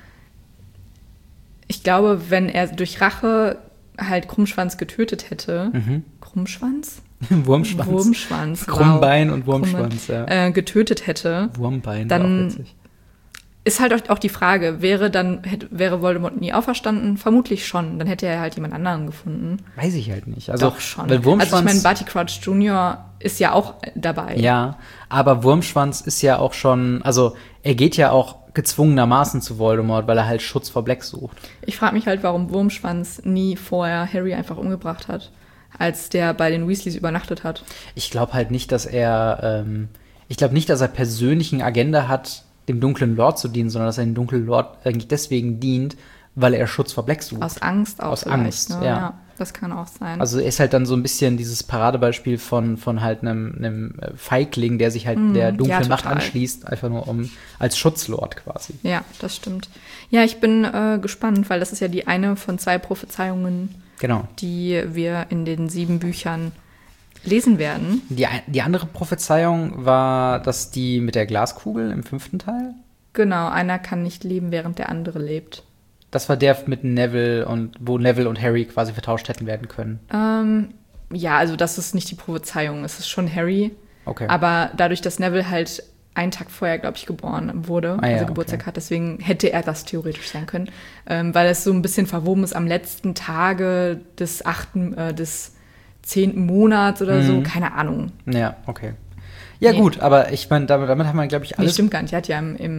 [SPEAKER 1] ich glaube, wenn er durch Rache halt Krummschwanz getötet hätte, Krummschwanz? Wurmschwanz.
[SPEAKER 2] Krummbein und Wurmschwanz, ja.
[SPEAKER 1] Getötet hätte,
[SPEAKER 2] Wurmbein,
[SPEAKER 1] dann
[SPEAKER 2] war auch witzig.
[SPEAKER 1] Ist halt auch die Frage, wäre Voldemort nie auferstanden? Vermutlich schon. Dann hätte er halt jemand anderen gefunden.
[SPEAKER 2] Weiß ich halt nicht. Also,
[SPEAKER 1] doch schon.
[SPEAKER 2] Weil Wurmschwanz,
[SPEAKER 1] also ich meine, Barty Crouch Jr. ist ja auch dabei.
[SPEAKER 2] Ja, aber Wurmschwanz ist ja auch schon, also er geht ja auch gezwungenermaßen zu Voldemort, weil er halt Schutz vor Black sucht.
[SPEAKER 1] Ich frage mich halt, warum Wurmschwanz nie vorher Harry einfach umgebracht hat, als der bei den Weasleys übernachtet hat.
[SPEAKER 2] Ich glaube halt nicht, dass er persönlich eine Agenda hat, dem Dunklen Lord zu dienen, sondern dass er dem Dunklen Lord eigentlich deswegen dient, weil er Schutz vor Black sucht.
[SPEAKER 1] Aus Angst auch.
[SPEAKER 2] Aus Angst,
[SPEAKER 1] ne?
[SPEAKER 2] ja.
[SPEAKER 1] Das kann auch sein.
[SPEAKER 2] Also er ist halt dann so ein bisschen dieses Paradebeispiel von halt einem Feigling, der sich halt der dunklen Macht anschließt, einfach nur als Schutzlord quasi.
[SPEAKER 1] Ja, das stimmt. Ja, ich bin gespannt, weil das ist ja die eine von 2 Prophezeiungen,
[SPEAKER 2] genau,
[SPEAKER 1] die wir in den 7 Büchern lesen werden.
[SPEAKER 2] Die andere Prophezeiung war, dass die mit der Glaskugel im 5. Teil?
[SPEAKER 1] Genau, einer kann nicht leben, während der andere lebt.
[SPEAKER 2] Das war der mit Neville wo Neville und Harry quasi vertauscht hätten werden können.
[SPEAKER 1] Ja, also das ist nicht die Prophezeiung, es ist schon Harry.
[SPEAKER 2] Okay.
[SPEAKER 1] Aber dadurch, dass Neville halt einen Tag vorher, glaube ich, geboren wurde, Geburtstag hat, deswegen hätte er das theoretisch sein können. Weil es so ein bisschen verwoben ist am letzten Tage des 10. Monats oder so, keine Ahnung.
[SPEAKER 2] Ja, okay. Ja, gut, aber ich meine, damit haben wir, glaube ich, alles.
[SPEAKER 1] Nee, stimmt gar nicht. Er hat ja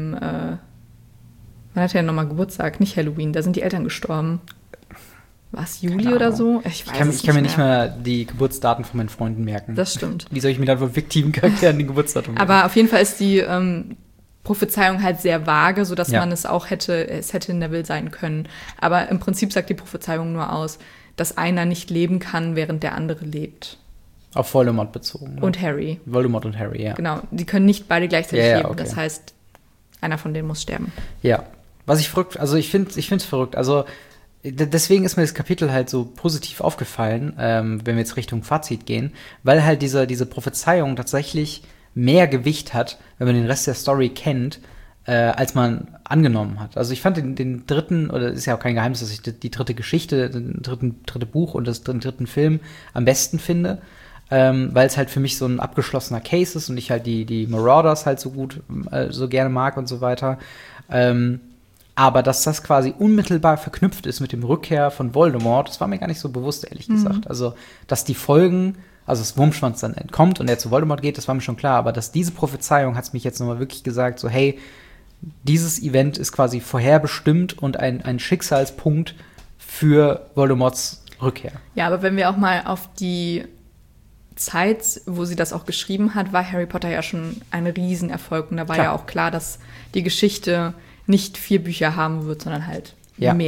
[SPEAKER 1] wann hat er nochmal Geburtstag? Nicht Halloween, da sind die Eltern gestorben. War es Juli oder so? Ich kann
[SPEAKER 2] mir nicht mehr die Geburtsdaten von meinen Freunden merken.
[SPEAKER 1] Das stimmt.
[SPEAKER 2] Wie soll ich mir dann von fiktiven Charakteren die Geburtsdatum merken?
[SPEAKER 1] Aber auf jeden Fall ist die Prophezeiung halt sehr vage, sodass man es hätte Neville sein können. Aber im Prinzip sagt die Prophezeiung nur aus, dass einer nicht leben kann, während der andere lebt.
[SPEAKER 2] Auf Voldemort bezogen. Ne?
[SPEAKER 1] Und Harry.
[SPEAKER 2] Voldemort und Harry, ja.
[SPEAKER 1] Genau, die können nicht beide gleichzeitig leben.
[SPEAKER 2] Okay.
[SPEAKER 1] Das heißt, einer von denen muss sterben.
[SPEAKER 2] Ja, was ich verrückt, also ich finde es verrückt. Also deswegen ist mir das Kapitel halt so positiv aufgefallen, wenn wir jetzt Richtung Fazit gehen, weil halt diese Prophezeiung tatsächlich mehr Gewicht hat, wenn man den Rest der Story kennt, als man angenommen hat. Also ich fand den dritten, oder ist ja auch kein Geheimnis, dass ich die dritte Geschichte, dritte Buch und den dritten Film am besten finde, weil es halt für mich so ein abgeschlossener Case ist und ich halt die Marauders halt so gerne mag und so weiter. Aber dass das quasi unmittelbar verknüpft ist mit dem Rückkehr von Voldemort, das war mir gar nicht so bewusst, ehrlich gesagt. Also, dass die Folgen, also das Wurmschwanz dann entkommt und er zu Voldemort geht, das war mir schon klar. Aber dass diese Prophezeiung hat es mich jetzt nochmal wirklich gesagt, so hey, dieses Event ist quasi vorherbestimmt und ein Schicksalspunkt für Voldemorts Rückkehr.
[SPEAKER 1] Ja, aber wenn wir auch mal auf die Zeit, wo sie das auch geschrieben hat, war Harry Potter ja schon ein Riesenerfolg. Und da war ja auch klar, dass die Geschichte nicht 4 Bücher haben wird, sondern halt mehr.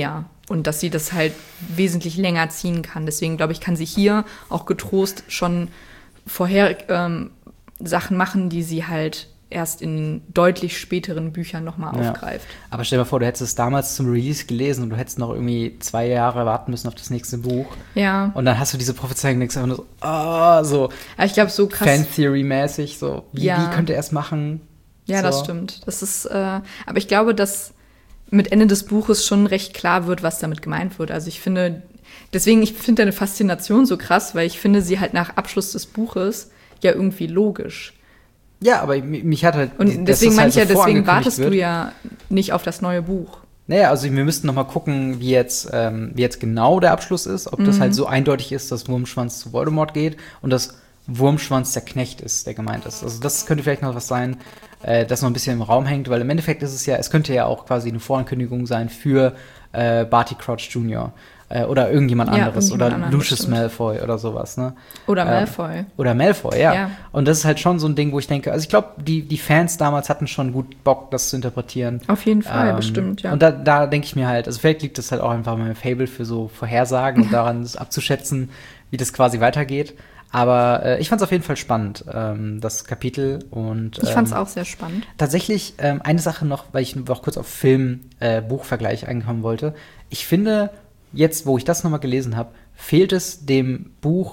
[SPEAKER 1] Und dass sie das halt wesentlich länger ziehen kann. Deswegen, glaube ich, kann sie hier auch getrost schon vorher Sachen machen, die sie halt erst in deutlich späteren Büchern nochmal aufgreift.
[SPEAKER 2] Aber stell dir mal vor, du hättest es damals zum Release gelesen und du hättest noch irgendwie 2 Jahre warten müssen auf das nächste Buch.
[SPEAKER 1] Ja.
[SPEAKER 2] Und dann hast du diese Prophezeiung und denkst einfach nur so, so
[SPEAKER 1] aber ich glaube, so krass.
[SPEAKER 2] Fan-Theory-mäßig, so, wie könnte er es machen?
[SPEAKER 1] Ja,
[SPEAKER 2] so.
[SPEAKER 1] Das stimmt. Das ist, aber ich glaube, dass mit Ende des Buches schon recht klar wird, was damit gemeint wird. Also ich finde deine Faszination so krass, weil ich finde sie halt nach Abschluss des Buches ja irgendwie logisch.
[SPEAKER 2] Ja, aber mich hat halt...
[SPEAKER 1] Und deswegen meine ich ja, deswegen wartest du ja nicht auf das neue Buch.
[SPEAKER 2] Naja, also wir müssten noch mal gucken, wie jetzt genau der Abschluss ist. Ob das halt so eindeutig ist, dass Wurmschwanz zu Voldemort geht und dass Wurmschwanz der Knecht ist, der gemeint ist. Also das könnte vielleicht noch was sein, das noch ein bisschen im Raum hängt, weil im Endeffekt ist es könnte ja auch quasi eine Vorankündigung sein für Barty Crouch Jr. Oder irgendjemand anderes. Oder Lucius Malfoy oder sowas, ne?
[SPEAKER 1] Oder Malfoy.
[SPEAKER 2] Oder Malfoy, ja. Und das ist halt schon so ein Ding, wo ich denke, also ich glaube, die Fans damals hatten schon gut Bock, das zu interpretieren.
[SPEAKER 1] Auf jeden Fall, bestimmt, ja.
[SPEAKER 2] Und da denke ich mir halt, also vielleicht liegt das halt auch einfach mein Fable für so Vorhersagen und daran, das abzuschätzen, wie das quasi weitergeht. Aber ich fand es auf jeden Fall spannend, das Kapitel. Und
[SPEAKER 1] ich fand es auch sehr spannend.
[SPEAKER 2] Tatsächlich eine Sache noch, weil ich noch kurz auf Film-Buchvergleich einkommen wollte. Ich finde, jetzt, wo ich das nochmal gelesen habe, fehlt es dem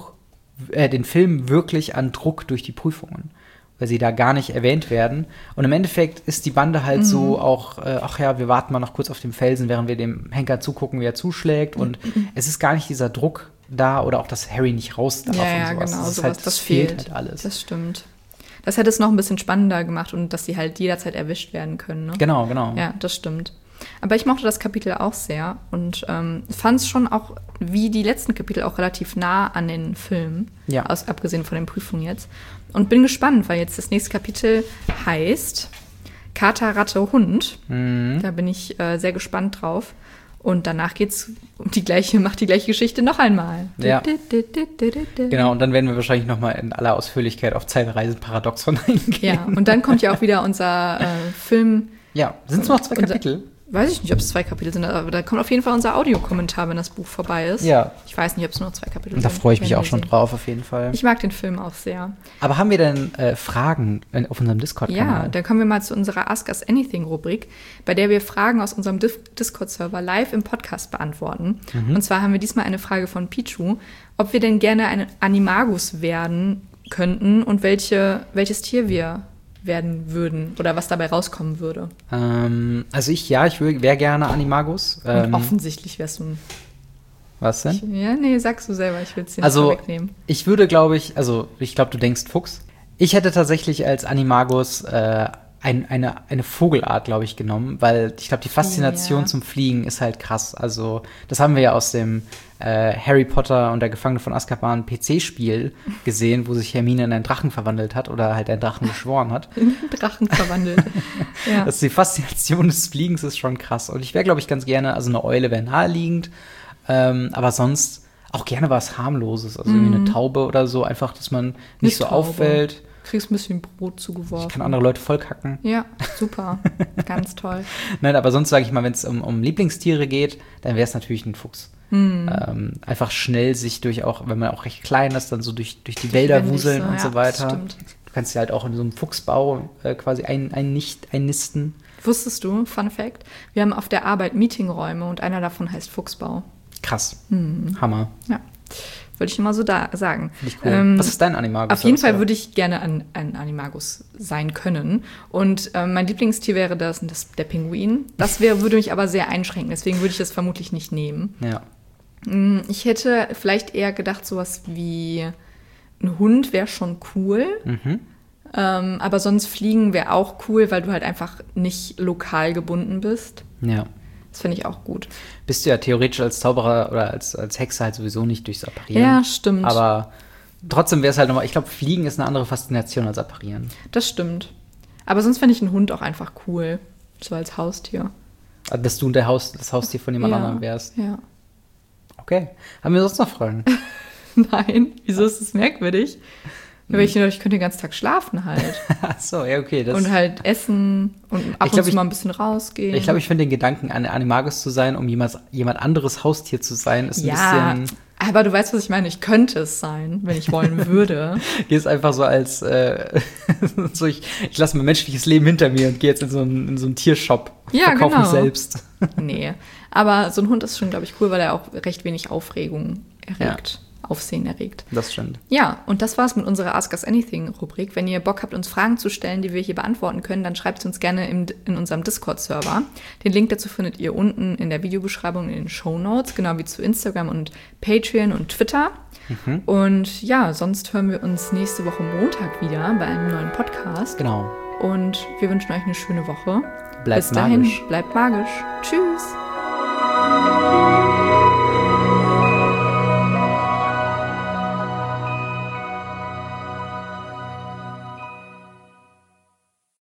[SPEAKER 2] den Film wirklich an Druck durch die Prüfungen, weil sie da gar nicht erwähnt werden. Und im Endeffekt ist die Bande halt so auch, wir warten mal noch kurz auf dem Felsen, während wir dem Henker zugucken, wie er zuschlägt. Und es ist gar nicht dieser Druck da oder auch, dass Harry nicht raus darf
[SPEAKER 1] und
[SPEAKER 2] sowas.
[SPEAKER 1] Genau,
[SPEAKER 2] das
[SPEAKER 1] sowas,
[SPEAKER 2] halt,
[SPEAKER 1] das fehlt
[SPEAKER 2] halt alles.
[SPEAKER 1] Das stimmt. Das hätte es noch ein bisschen spannender gemacht und dass sie halt jederzeit erwischt werden können. Ne?
[SPEAKER 2] Genau.
[SPEAKER 1] Ja, das stimmt. Aber ich mochte das Kapitel auch sehr und fand es schon auch, wie die letzten Kapitel, auch relativ nah an den Film, abgesehen von den Prüfungen jetzt. Und bin gespannt, weil jetzt das nächste Kapitel heißt Kater, Ratte, Hund. Da bin ich sehr gespannt drauf. Und danach geht's macht die gleiche Geschichte noch einmal.
[SPEAKER 2] Ja. Genau, und dann werden wir wahrscheinlich noch mal in aller Ausführlichkeit auf Zeitreisen-Paradoxon eingehen.
[SPEAKER 1] Ja, und dann kommt ja auch wieder unser Film.
[SPEAKER 2] Ja, sind es noch 2 Kapitel?
[SPEAKER 1] Weiß ich nicht, ob es 2 Kapitel sind, aber da kommt auf jeden Fall unser Audiokommentar, wenn das Buch vorbei ist.
[SPEAKER 2] Ja.
[SPEAKER 1] Ich weiß nicht, ob es nur 2 Kapitel
[SPEAKER 2] sind. Da freue ich mich auch schon drauf, auf jeden Fall.
[SPEAKER 1] Ich mag den Film auch sehr.
[SPEAKER 2] Aber haben wir denn Fragen auf unserem Discord-Kanal?
[SPEAKER 1] Ja, dann kommen wir mal zu unserer Ask Us Anything-Rubrik, bei der wir Fragen aus unserem Discord-Server live im Podcast beantworten. Und zwar haben wir diesmal eine Frage von Pichu, ob wir denn gerne ein Animagus werden könnten und welches Tier wir werden würden oder was dabei rauskommen würde.
[SPEAKER 2] Also ich wäre gerne Animagus.
[SPEAKER 1] Und offensichtlich wärst du ein...
[SPEAKER 2] Was denn?
[SPEAKER 1] Ja, nee, sagst du selber, ich will es dir nicht vorwegnehmen.
[SPEAKER 2] Ich würde, glaube ich glaube, du denkst Fuchs. Ich hätte tatsächlich als Animagus eine Vogelart, glaube ich, genommen, weil ich glaube, die Faszination zum Fliegen ist halt krass. Also das haben wir ja aus dem Harry Potter und der Gefangene von Azkaban PC-Spiel gesehen, wo sich Hermine in einen Drachen verwandelt hat oder halt einen Drachen geschworen hat.
[SPEAKER 1] In einen Drachen verwandelt. Ja.
[SPEAKER 2] Die Faszination des Fliegens ist schon krass. Und ich wäre, glaube ich, ganz gerne, also eine Eule wäre naheliegend, aber sonst auch gerne was Harmloses, also irgendwie eine Taube oder so, einfach, dass man nicht so auffällt.
[SPEAKER 1] Kriegst ein bisschen Brot zugeworfen.
[SPEAKER 2] Ich kann andere Leute vollkacken.
[SPEAKER 1] Ja, super. Ganz toll.
[SPEAKER 2] Nein, aber sonst sage ich mal, wenn es um Lieblingstiere geht, dann wäre es natürlich ein Fuchs. Einfach schnell sich auch, wenn man auch recht klein ist, dann so durch die Wälder wuseln und so weiter.
[SPEAKER 1] Stimmt.
[SPEAKER 2] Du kannst ja halt auch in so einem Fuchsbau quasi einnisten.
[SPEAKER 1] Wusstest du, Fun Fact, wir haben auf der Arbeit Meetingräume und einer davon heißt Fuchsbau.
[SPEAKER 2] Krass. Hammer.
[SPEAKER 1] Ja. Würde ich immer so sagen.
[SPEAKER 2] Finde ich cool. Was ist dein Animagus?
[SPEAKER 1] Auf jeden Fall würde ich gerne ein Animagus sein können. Und mein Lieblingstier wäre der Pinguin. Das würde mich aber sehr einschränken. Deswegen würde ich das vermutlich nicht nehmen.
[SPEAKER 2] Ja.
[SPEAKER 1] Ich hätte vielleicht eher gedacht, sowas wie ein Hund wäre schon cool. Aber sonst fliegen wäre auch cool, weil du halt einfach nicht lokal gebunden bist.
[SPEAKER 2] Ja.
[SPEAKER 1] Das finde ich auch gut.
[SPEAKER 2] Bist du ja theoretisch als Zauberer oder als Hexe halt sowieso nicht durchs Apparieren.
[SPEAKER 1] Ja, stimmt.
[SPEAKER 2] Aber trotzdem wäre es halt nochmal, ich glaube, Fliegen ist eine andere Faszination als Apparieren.
[SPEAKER 1] Das stimmt. Aber sonst fände ich einen Hund auch einfach cool. So als Haustier.
[SPEAKER 2] Also, dass du das Haustier von jemand anderem wärst.
[SPEAKER 1] Ja.
[SPEAKER 2] Okay. Haben wir sonst noch Fragen?
[SPEAKER 1] Nein. Wieso ist das merkwürdig? weil ich könnte den ganzen Tag schlafen halt.
[SPEAKER 2] Ach so, ja, okay.
[SPEAKER 1] Und halt essen und ab und zu mal ein bisschen rausgehen.
[SPEAKER 2] Ich glaube, ich finde den Gedanken, ein Animagus zu sein, um jemand anderes Haustier zu sein, ist ein bisschen...
[SPEAKER 1] Aber du weißt, was ich meine. Ich könnte es sein, wenn ich wollen würde.
[SPEAKER 2] Hier ist einfach so als, ich lasse mein menschliches Leben hinter mir und gehe jetzt in so einen Tiershop.
[SPEAKER 1] Ja,
[SPEAKER 2] verkaufe
[SPEAKER 1] genau.
[SPEAKER 2] mich selbst.
[SPEAKER 1] Nee, aber so ein Hund ist schon, glaube ich, cool, weil er auch recht wenig Aufregung erregt. Ja. Aufsehen erregt.
[SPEAKER 2] Das stimmt.
[SPEAKER 1] Ja, und das war's mit unserer Ask Us Anything-Rubrik. Wenn ihr Bock habt, uns Fragen zu stellen, die wir hier beantworten können, dann schreibt es uns gerne in unserem Discord-Server. Den Link dazu findet ihr unten in der Videobeschreibung in den Shownotes, genau wie zu Instagram und Patreon und Twitter. Und ja, sonst hören wir uns nächste Woche Montag wieder bei einem neuen Podcast.
[SPEAKER 2] Genau.
[SPEAKER 1] Und wir wünschen euch eine schöne Woche.
[SPEAKER 2] Bis dahin,
[SPEAKER 1] bleibt magisch. Tschüss.